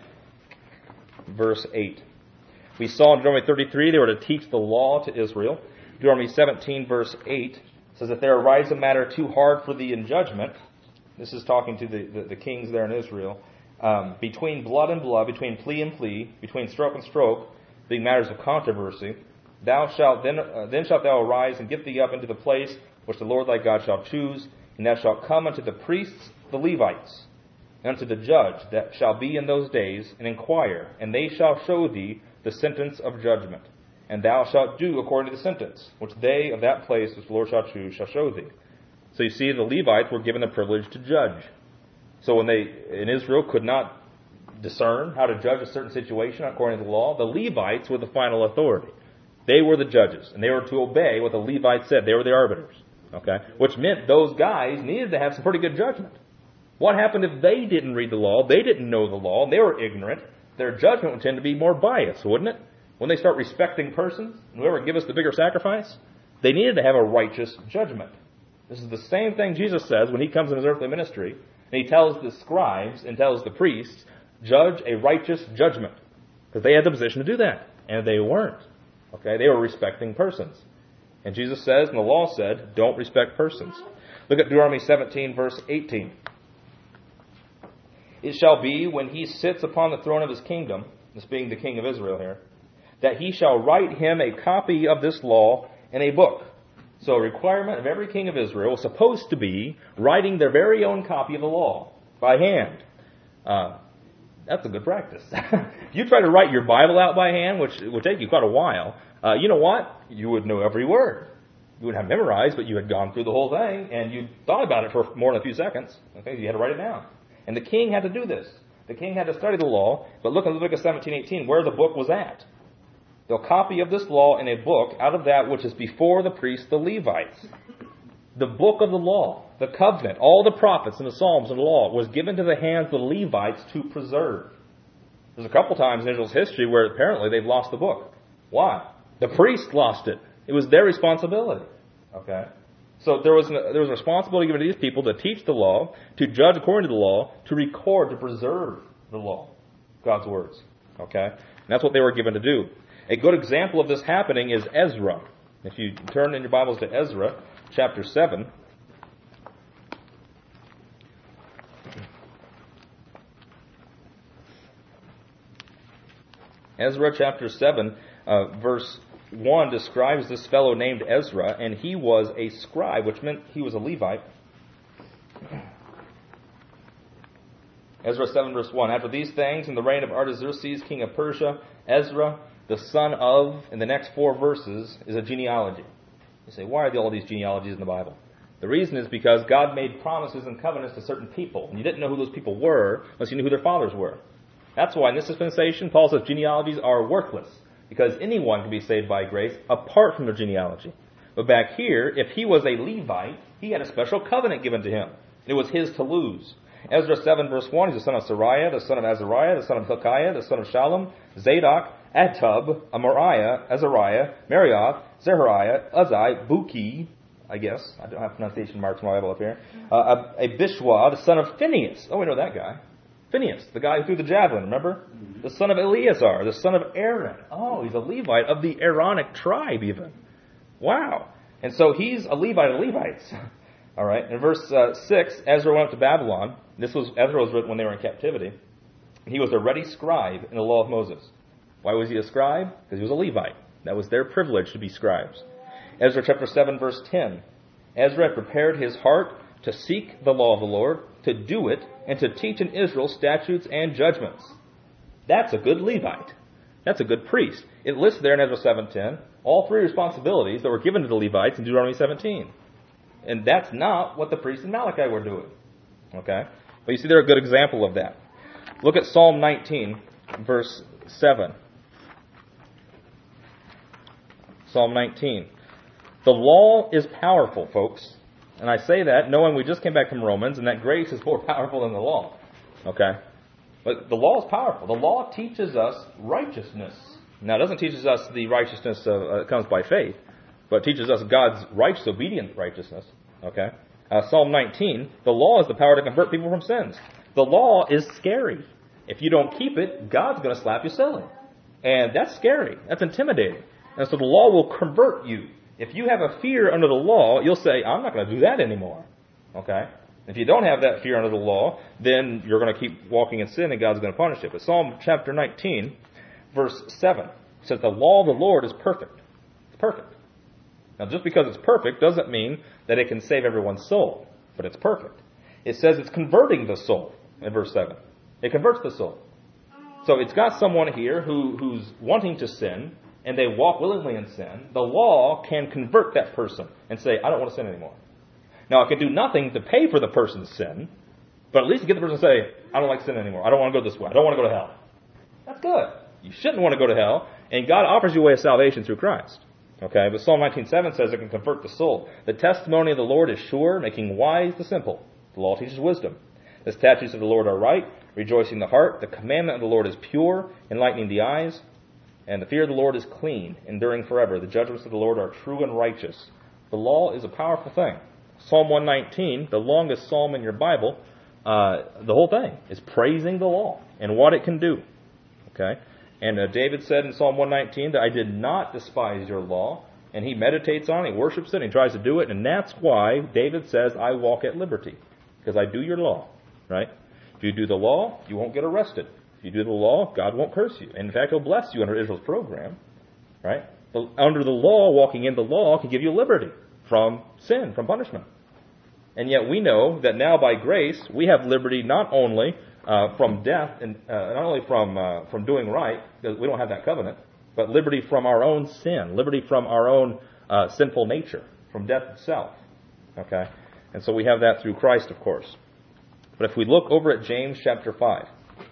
verse eight. We saw in Deuteronomy thirty-three they were to teach the law to Israel. Deuteronomy seventeen, verse eight says, if there arise a matter too hard for thee in judgment, this is talking to the, the, the kings there in Israel, um, between blood and blood, between plea and plea, between stroke and stroke, being matters of controversy, thou shalt then, uh, then shalt thou arise and get thee up into the place which the Lord thy God shall choose, and thou shalt come unto the priests, the Levites, and unto the judge that shall be in those days, and inquire, and they shall show thee the sentence of judgment. And thou shalt do according to the sentence, which they of that place which the Lord shall choose shall show thee. So you see, the Levites were given the privilege to judge. So when they, in Israel, could not discern how to judge a certain situation according to the law, the Levites were the final authority. They were the judges, and they were to obey what the Levites said. They were the arbiters. Okay? Which meant those guys needed to have some pretty good judgment. What happened if they didn't read the law, they didn't know the law, they were ignorant? Their judgment would tend to be more biased, wouldn't it? When they start respecting persons, and whoever give us the bigger sacrifice, they needed to have a righteous judgment. This is the same thing Jesus says when he comes in his earthly ministry, and he tells the scribes and tells the priests, judge a righteous judgment. Because they had the position to do that, and they weren't. Okay, they were respecting persons. And Jesus says, and the law said, don't respect persons. Look at Deuteronomy seventeen, verse eighteen. It shall be when he sits upon the throne of his kingdom, this being the king of Israel here, that he shall write him a copy of this law in a book. So a requirement of every king of Israel was supposed to be writing their very own copy of the law by hand. Uh, that's a good practice. If you try to write your Bible out by hand, which would take you quite a while, uh, you know what? You would know every word. You wouldn't have memorized, but you had gone through the whole thing, and you thought about it for more than a few seconds. Okay, you had to write it down. And the king had to do this. The king had to study the law, but look in Leviticus seventeen eighteen, where the book was at. The copy of this law in a book out of that which is before the priests, the Levites. The book of the law, the covenant, all the prophets and the Psalms and the law was given to the hands of the Levites to preserve. There's a couple times in Israel's history where apparently they've lost the book. Why? The priests lost it. It was their responsibility. Okay? So there was, a, there was a responsibility given to these people to teach the law, to judge according to the law, to record, to preserve the law, God's words. Okay? And that's what they were given to do. A good example of this happening is Ezra. If you turn in your Bibles to Ezra, chapter seven. Ezra chapter seven, uh, verse one describes this fellow named Ezra, and he was a scribe, which meant he was a Levite. Ezra seven, verse one. After these things, in the reign of Artaxerxes, king of Persia, Ezra, the son of, in the next four verses, is a genealogy. You say, why are there all these genealogies in the Bible? The reason is because God made promises and covenants to certain people. And you didn't know who those people were unless you knew who their fathers were. That's why in this dispensation, Paul says genealogies are worthless, because anyone can be saved by grace apart from their genealogy. But back here, if he was a Levite, he had a special covenant given to him. It was his to lose. Ezra seven verse one, he's the son of Sariah, the son of Azariah, the son of Hilkiah, the son of Shallum, Zadok, Atub, Amariah, Azariah, Marioth, Zechariah, Uzzi, Buki, I guess, I don't have pronunciation marks in my Bible up here, uh, Abishua, the son of Phinehas. Oh, we know that guy. Phinehas, the guy who threw the javelin, remember? Mm-hmm. The son of Eleazar, the son of Aaron. Oh, he's a Levite of the Aaronic tribe even. Wow. And so he's a Levite of Levites. All right. In verse uh, six, Ezra went up to Babylon. This was Ezra was written when they were in captivity. He was a ready scribe in the law of Moses. Why was he a scribe? Because he was a Levite. That was their privilege to be scribes. Ezra chapter seven verse ten. Ezra had prepared his heart to seek the law of the Lord, to do it, and to teach in Israel statutes and judgments. That's a good Levite. That's a good priest. It lists there in Ezra seven ten all three responsibilities that were given to the Levites in Deuteronomy seventeen. And that's not what the priests in Malachi were doing. Okay? But you see, they're a good example of that. Look at Psalm nineteen, verse seven. Psalm nineteen. The law is powerful, folks. And I say that knowing we just came back from Romans and that grace is more powerful than the law. Okay? But the law is powerful. The law teaches us righteousness. Now, it doesn't teach us the righteousness that uh, comes by faith, but it teaches us God's righteous, obedient righteousness. Okay? Uh, Psalm nineteen, the law is the power to convert people from sins. The law is scary. If you don't keep it, God's going to slap you silly. And that's scary. That's intimidating. And so the law will convert you. If you have a fear under the law, you'll say, I'm not going to do that anymore. Okay? If you don't have that fear under the law, then you're going to keep walking in sin and God's going to punish you. But Psalm chapter nineteen, verse seven, says the law of the Lord is perfect. It's perfect. Now, just because it's perfect doesn't mean that it can save everyone's soul, but it's perfect. It says it's converting the soul in verse seven. It converts the soul. So it's got someone here who, who's wanting to sin, and they walk willingly in sin. The law can convert that person and say, I don't want to sin anymore. Now, it can do nothing to pay for the person's sin, but at least get the person to say, I don't like sin anymore. I don't want to go this way. I don't want to go to hell. That's good. You shouldn't want to go to hell, and God offers you a way of salvation through Christ. Okay, but Psalm nineteen seven says it can convert the soul. The testimony of the Lord is sure, making wise the simple. The law teaches wisdom. The statutes of the Lord are right, rejoicing the heart. The commandment of the Lord is pure, enlightening the eyes. And the fear of the Lord is clean, enduring forever. The judgments of the Lord are true and righteous. The law is a powerful thing. Psalm one nineteen, the longest psalm in your Bible, uh, the whole thing is praising the law and what it can do. Okay? And uh, David said in Psalm one nineteen that I did not despise your law. And he meditates on it, he worships it, and he tries to do it. And that's why David says, I walk at liberty. Because I do your law. Right? If you do the law, you won't get arrested. If you do the law, God won't curse you. And in fact, He'll bless you under Israel's program. Right? But under the law, walking in the law can give you liberty from sin, from punishment. And yet we know that now by grace, we have liberty not only uh, from death, and uh, not only from uh, from doing right, because we don't have that covenant, but liberty from our own sin, liberty from our own uh, sinful nature, from death itself. Okay? And so we have that through Christ, of course. But if we look over at James chapter five,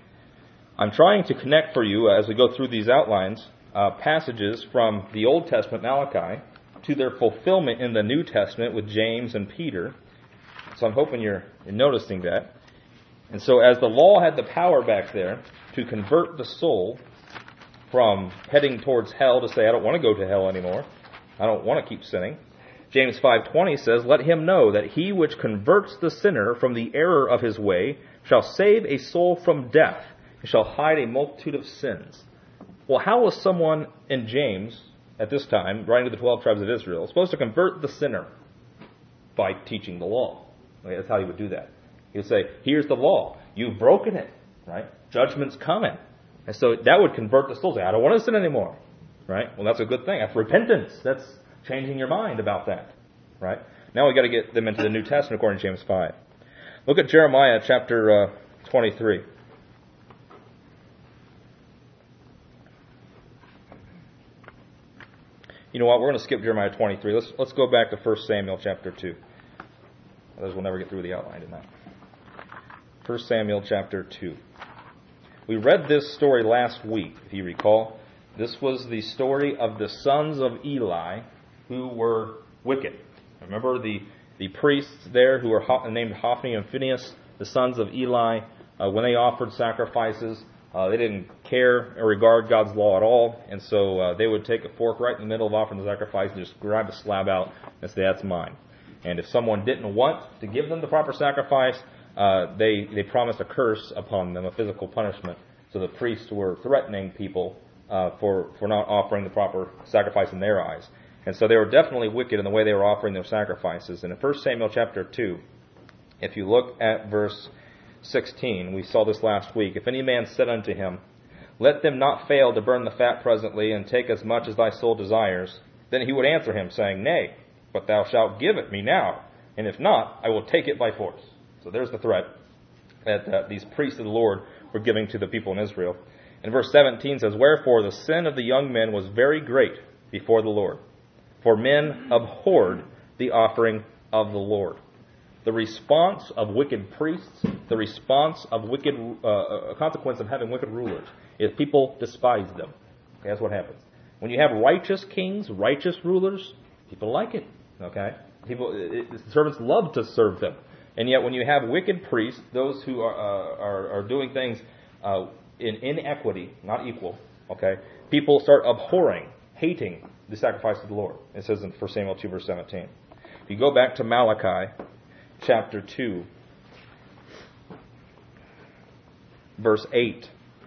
I'm trying to connect for you, as we go through these outlines, uh, passages from the Old Testament, Malachi, to their fulfillment in the New Testament with James and Peter. So I'm hoping you're, you're noticing that. And so as the law had the power back there to convert the soul from heading towards hell to say, I don't want to go to hell anymore, I don't want to keep sinning, James five twenty says, let him know that he which converts the sinner from the error of his way shall save a soul from death and shall hide a multitude of sins. Well, how was someone in James at this time, writing to the twelve tribes of Israel, supposed to convert the sinner? By teaching the law. Okay, that's how he would do that. He would say, here's the law. You've broken it. Right? Judgment's coming. And so that would convert the soul. Say, I don't want to sin anymore. Right? Well, that's a good thing. That's repentance. That's changing your mind about that. Right? Now we've got to get them into the New Testament according to James five. Look at Jeremiah chapter uh, twenty-three. You know what? We're going to skip Jeremiah twenty-three. Let's let's go back to First Samuel chapter two. Otherwise we'll never get through the outline tonight. First Samuel chapter two. We read this story last week, if you recall. This was the story of the sons of Eli who were wicked. Remember the, the priests there who were named Hophni and Phinehas, the sons of Eli, uh, when they offered sacrifices, uh, they didn't care or regard God's law at all, and so uh, they would take a fork right in the middle of offering the sacrifice and just grab the slab out and say, that's mine. And if someone didn't want to give them the proper sacrifice, uh, they, they promised a curse upon them, a physical punishment. So the priests were threatening people uh, for, for not offering the proper sacrifice in their eyes. And so they were definitely wicked in the way they were offering their sacrifices. And in First Samuel chapter two, if you look at verse sixteen, we saw this last week. If any man said unto him, let them not fail to burn the fat presently, and take as much as thy soul desires, then he would answer him, saying, Nay, but thou shalt give it me now, and if not, I will take it by force. So there's the threat that uh, these priests of the Lord were giving to the people in Israel. And verse seventeen says, Wherefore the sin of the young men was very great before the Lord, for men abhorred the offering of the Lord. The response of wicked priests, the response of wicked, uh, a consequence of having wicked rulers, is people despise them. Okay, that's what happens. When you have righteous kings, righteous rulers, people like it. Okay, people, it, it, servants love to serve them. And yet, when you have wicked priests, those who are uh, are, are doing things uh, in inequity, not equal, okay, people start abhorring, hating the sacrifice of the Lord. It says in First Samuel two, verse seventeen. If you go back to Malachi chapter two, verse eight,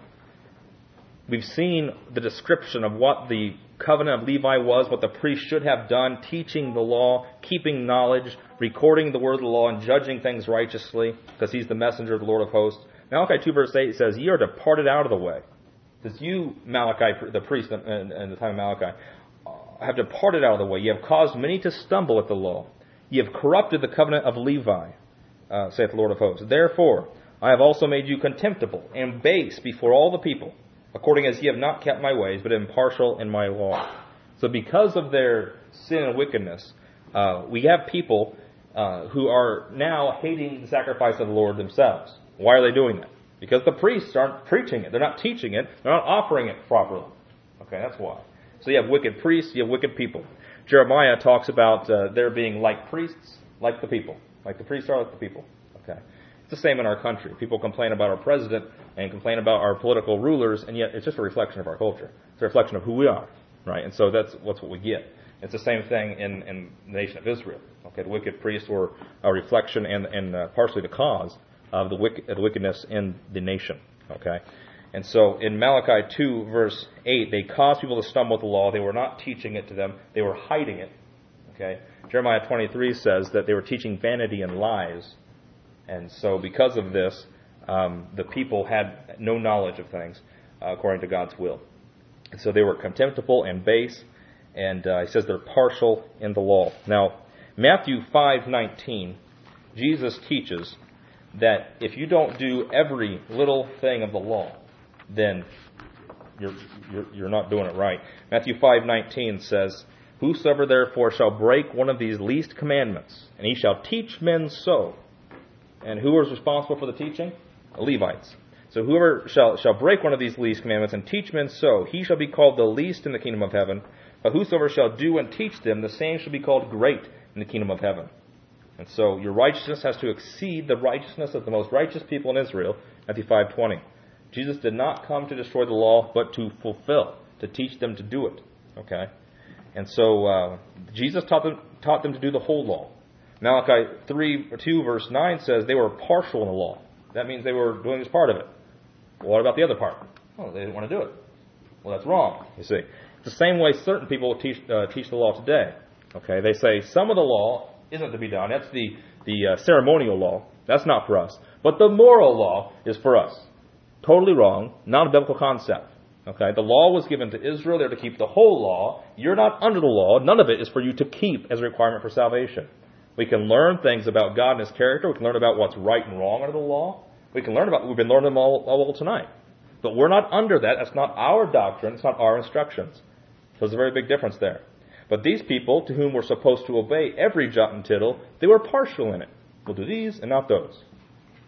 we've seen the description of what the covenant of Levi was, what the priest should have done, teaching the law, keeping knowledge, recording the word of the law, and judging things righteously, because he's the messenger of the Lord of hosts. Malachi two, verse eight says, Ye are departed out of the way. It says, you, Malachi, the priest in, in the time of Malachi, have departed out of the way. Ye have caused many to stumble at the law. Ye have corrupted the covenant of Levi, uh, saith the Lord of hosts. Therefore, I have also made you contemptible and base before all the people, according as ye have not kept my ways, but impartial in my law. So because of their sin and wickedness, uh, we have people uh, who are now hating the sacrifice of the Lord themselves. Why are they doing that? Because the priests aren't preaching it. They're not teaching it. They're not offering it properly. Okay, that's why. So you have wicked priests, you have wicked people. Jeremiah talks about uh, there being like priests, like the people. Like the priests are like the people. Okay. It's the same in our country. People complain about our president and complain about our political rulers, and yet it's just a reflection of our culture. It's a reflection of who we are, right? And so that's, that's what we get. It's the same thing in, in the nation of Israel. Okay, the wicked priests were a reflection and, and uh, partially the cause of the, wicked, the wickedness in the nation. Okay, and so in Malachi two, verse eight, they caused people to stumble at the law. They were not teaching it to them. They were hiding it. Okay, Jeremiah twenty-three says that they were teaching vanity and lies. And so because of this, um, the people had no knowledge of things uh, according to God's will. And so they were contemptible and base, and uh, he says they're partial in the law. Now, Matthew five nineteen, Jesus teaches that if you don't do every little thing of the law, then you're, you're, you're not doing it right. Matthew five nineteen says, Whosoever therefore shall break one of these least commandments, and he shall teach men so. And who is responsible for the teaching? The Levites. So whoever shall, shall break one of these least commandments and teach men so, he shall be called the least in the kingdom of heaven. But whosoever shall do and teach them, the same shall be called great in the kingdom of heaven. And so your righteousness has to exceed the righteousness of the most righteous people in Israel, Matthew five twenty. Jesus did not come to destroy the law, but to fulfill, to teach them to do it. Okay? And so uh, Jesus taught them, taught them to do the whole law. Malachi three, two, verse nine says they were partial in the law. That means they were doing just part of it. Well, what about the other part? Oh, they didn't want to do it. Well, that's wrong, you see. It's the same way certain people teach uh, teach the law today. Okay, they say some of the law isn't to be done. That's the, the uh, ceremonial law. That's not for us. But the moral law is for us. Totally wrong. Not a biblical concept. Okay, the law was given to Israel. They're to keep the whole law. You're not under the law. None of it is for you to keep as a requirement for salvation. We can learn things about God and His character. We can learn about what's right and wrong under the law. We can learn about, we've been learning them all, all tonight. But we're not under that. That's not our doctrine. It's not our instructions. So there's a very big difference there. But these people, to whom we're supposed to obey every jot and tittle, they were partial in it. We'll do these and not those.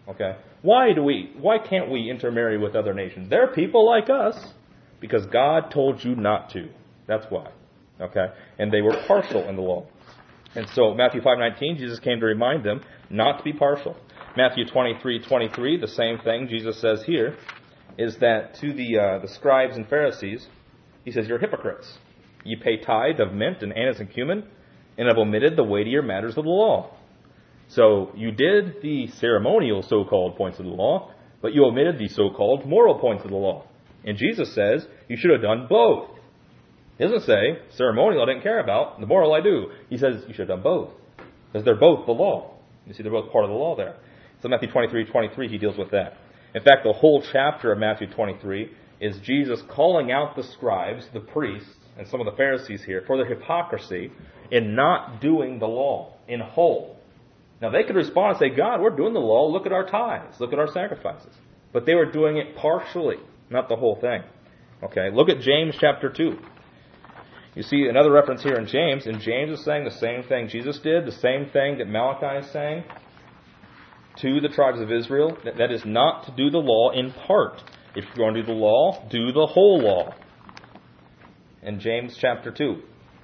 Okay? Why do we, why can't we intermarry with other nations? They're people like us because God told you not to. That's why. Okay? And they were partial in the law. And so Matthew five nineteen, Jesus came to remind them not to be partial. Matthew twenty-three twenty-three, the same thing Jesus says here, is that to the uh, the scribes and Pharisees, he says, you're hypocrites. You pay tithe of mint and anise and cumin, and have omitted the weightier matters of the law. So you did the ceremonial so-called points of the law, but you omitted the so-called moral points of the law. And Jesus says you should have done both. He doesn't say, ceremonial I didn't care about, the moral I do. He says you should have done both. Because they're both the law. You see, they're both part of the law there. So Matthew twenty-three twenty-three, he deals with that. In fact, the whole chapter of Matthew twenty-three is Jesus calling out the scribes, the priests, and some of the Pharisees here for their hypocrisy in not doing the law in whole. Now, they could respond and say, God, we're doing the law. Look at our tithes. Look at our sacrifices. But they were doing it partially, not the whole thing. Okay, look at James chapter two. You see another reference here in James, and James is saying the same thing Jesus did, the same thing that Malachi is saying to the tribes of Israel. That, that is not to do the law in part. If you're going to do the law, do the whole law. In James chapter two.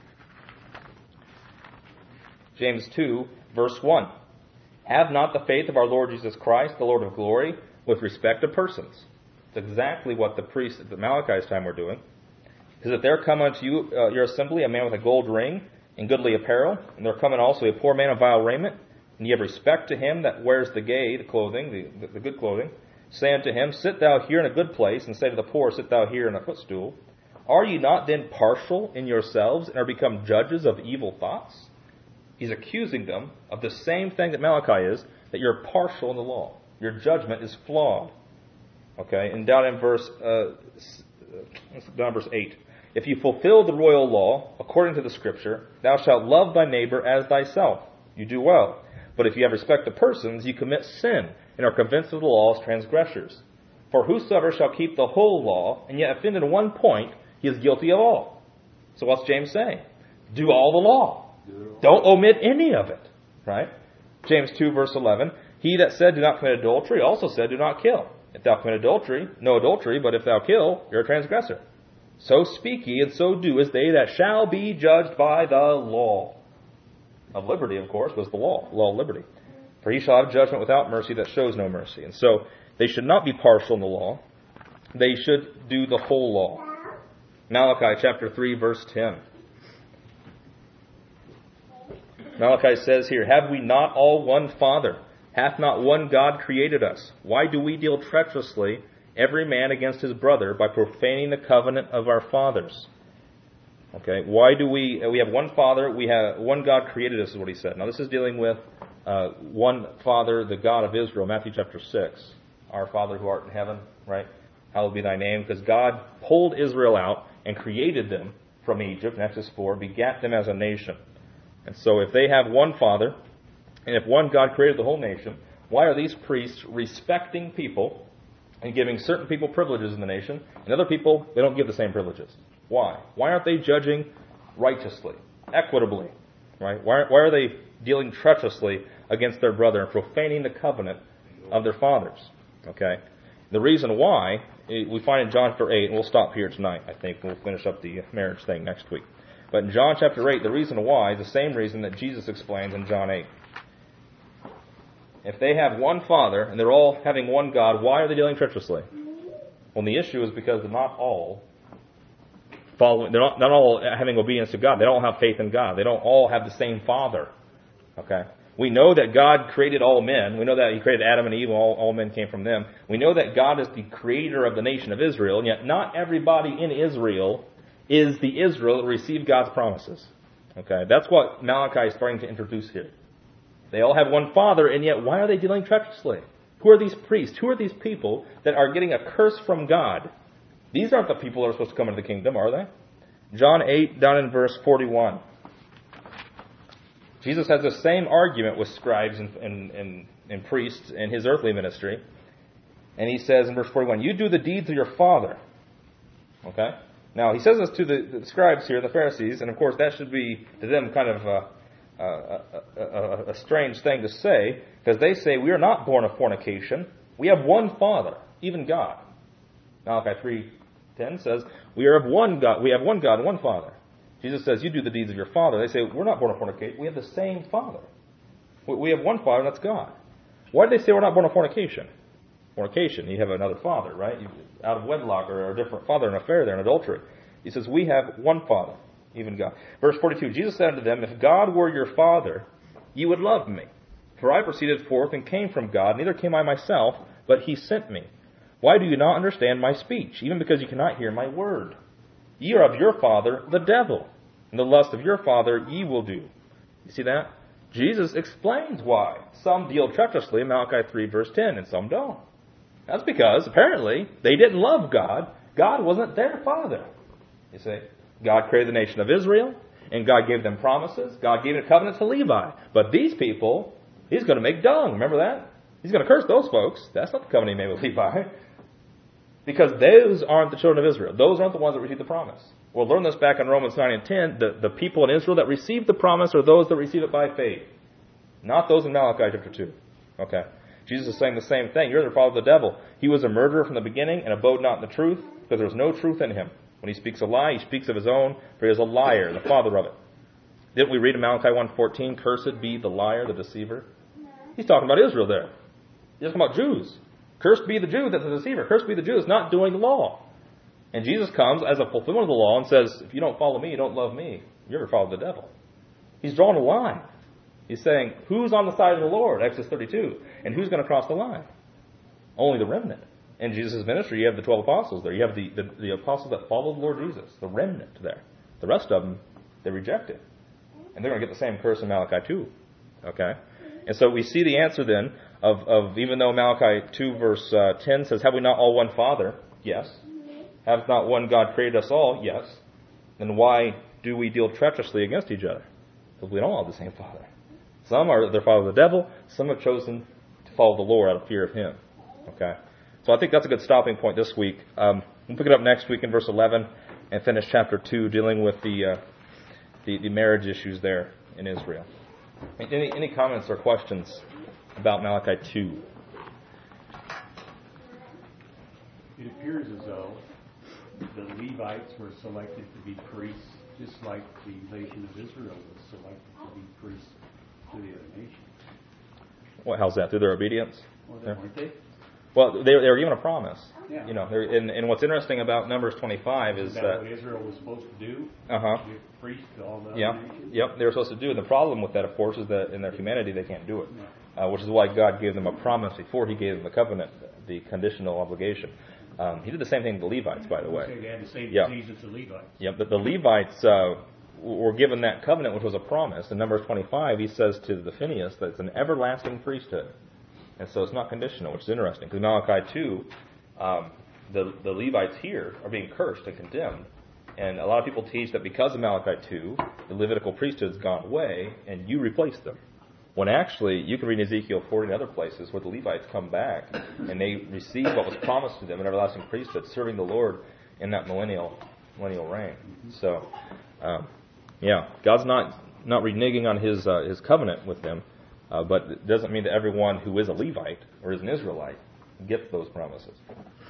James two, verse one. Have not the faith of our Lord Jesus Christ, the Lord of glory, with respect to persons. It's exactly what the priests at Malachi's time were doing. Because if there come unto you, uh, your assembly, a man with a gold ring and goodly apparel, and there cometh also a poor man of vile raiment, and ye have respect to him that wears the gay, the clothing, the, the, the good clothing, say unto him, sit thou here in a good place, and say to the poor, sit thou here in a footstool. Are ye not then partial in yourselves, and are become judges of evil thoughts? He's accusing them of the same thing that Malachi is, that you're partial in the law. Your judgment is flawed. Okay, and down in verse, uh, down in verse eight. If you fulfill the royal law, according to the Scripture, thou shalt love thy neighbor as thyself. You do well. But if you have respect to persons, you commit sin, and are convinced of the law's transgressors. For whosoever shall keep the whole law, and yet offend in one point, he is guilty of all. So what's James saying? Do all the law. Don't omit any of it. Right? James two, verse eleven. He that said, do not commit adultery, also said, do not kill. If thou commit adultery, no adultery, but if thou kill, you're a transgressor. So speak ye, and so do, as they that shall be judged by the law. Of liberty, of course, was the law, law of liberty. For he shall have judgment without mercy that shows no mercy. And so, they should not be partial in the law. They should do the whole law. Malachi chapter three, verse ten. Malachi says here, have we not all one Father? Hath not one God created us? Why do we deal treacherously, every man against his brother, by profaning the covenant of our fathers? Okay, why do we, we have one Father, we have one God created us, is what he said. Now this is dealing with uh, one Father, the God of Israel, Matthew chapter six. Our Father who art in heaven, right? Hallowed be thy name, because God pulled Israel out and created them from Egypt, in Exodus four, begat them as a nation. And so if they have one Father, and if one God created the whole nation, why are these priests respecting people and giving certain people privileges in the nation, and other people, they don't give the same privileges? Why? Why aren't they judging righteously, equitably? Right? Why, why are they dealing treacherously against their brother and profaning the covenant of their fathers? Okay? The reason why, we find in John chapter eight, and we'll stop here tonight, I think, and we'll finish up the marriage thing next week. But in John chapter eight, the reason why is the same reason that Jesus explains in John eight. If they have one Father, and they're all having one God, why are they dealing treacherously? Well, the issue is because they're not all following, they're not, not all having obedience to God. They don't have faith in God. They don't all have the same Father. Okay? We know that God created all men. We know that He created Adam and Eve, and all, all men came from them. We know that God is the creator of the nation of Israel, and yet not everybody in Israel is the Israel that received God's promises. Okay? That's what Malachi is starting to introduce here. They all have one Father, and yet why are they dealing treacherously? Who are these priests? Who are these people that are getting a curse from God? These aren't the people that are supposed to come into the kingdom, are they? John eight, down in verse forty-one. Jesus has the same argument with scribes and, and, and, and priests in His earthly ministry. And He says in verse forty-one, you do the deeds of your father. Okay? Now, He says this to the, the scribes here, the Pharisees, and of course that should be to them kind of uh, uh, a, a, a strange thing to say, because they say we are not born of fornication. We have one Father, even God. Malachi three ten says we are of one God. We have one God and one Father. Jesus says you do the deeds of your father. They say we're not born of fornication. We have the same Father. We have one Father, and that's God. Why do they say we're not born of fornication? Fornication, you have another father, right? You, out of wedlock or a different father, an affair there, an adultery. He says we have one Father, even God. Verse forty-two, Jesus said unto them, if God were your Father, ye would love me. For I proceeded forth and came from God, neither came I myself, but he sent me. Why do you not understand my speech, even because you cannot hear my word? Ye are of your father, the devil, and the lust of your father ye will do. You see that? Jesus explains why. Some deal treacherously in Malachi three, verse ten, and some don't. That's because, apparently, they didn't love God. God wasn't their Father. You see, God created the nation of Israel, and God gave them promises. God gave a covenant to Levi. But these people, he's going to make dung. Remember that? He's going to curse those folks. That's not the covenant he made with Levi. Because those aren't the children of Israel. Those aren't the ones that received the promise. We'll learn this back in Romans nine and ten. The, the people in Israel that received the promise are those that receive it by faith. Not those in Malachi chapter two. Okay. Jesus is saying the same thing. You're the father of the devil. He was a murderer from the beginning and abode not in the truth, because there was no truth in him. When he speaks a lie, he speaks of his own, for he is a liar, the father of it. Didn't we read in Malachi one fourteen, cursed be the liar, the deceiver? He's talking about Israel there. He's talking about Jews. Cursed be the Jew that's the deceiver. Cursed be the Jew that's not doing the law. And Jesus comes as a fulfillment of the law and says, if you don't follow me, you don't love me. You're going to follow the devil. He's drawing a line. He's saying, who's on the side of the Lord? Exodus thirty-two. And who's going to cross the line? Only the remnant. In Jesus' ministry, you have the twelve apostles there. You have the, the, the apostles that followed the Lord Jesus. The remnant there. The rest of them, they rejected. And they're going to get the same curse in Malachi two. Okay? And so we see the answer then of, of even though Malachi two verse uh, ten says, have we not all one Father? Yes. Have not one God created us all? Yes. Then why do we deal treacherously against each other? Because we don't all have the same Father. Some are their father the devil. Some have chosen to follow the Lord out of fear of him. Okay? So I think that's a good stopping point this week. Um, we'll pick it up next week in verse eleven and finish chapter two, dealing with the uh, the, the marriage issues there in Israel. Any, any comments or questions about Malachi two? It appears as though the Levites were selected to be priests, just like the nation of Israel was selected to be priests to the other nations. What? How's that? Through their obedience? Well, then, weren't they? Well, they, they were given a promise. Yeah. You know, and, and what's interesting about Numbers twenty-five is Is that that what Israel was supposed to do? uh huh. Give priests to all the other Yep. nations? Yep. They were supposed to do it. And the problem with that, of course, is that in their humanity they can't do it, No. uh, which is why God gave them a promise before He gave them the covenant, the conditional obligation. Um, he did the same thing to the Levites, by the way. So they had the same Yeah. disease as the Levites. Yep. But the Levites uh, were given that covenant, which was a promise. In Numbers twenty-five, He says to the Phinehas that it's an everlasting priesthood. And so it's not conditional, which is interesting. Because Malachi two, um, the, the Levites here are being cursed and condemned. And a lot of people teach that because of Malachi two, the Levitical priesthood has gone away, and you replace them. When actually, you can read Ezekiel forty and other places where the Levites come back, and they receive what was promised to them, an everlasting priesthood, serving the Lord in that millennial millennial reign. So, um, yeah, God's not, not reneging on His uh, His covenant with them. Uh, but it doesn't mean that everyone who is a Levite or is an Israelite gets those promises.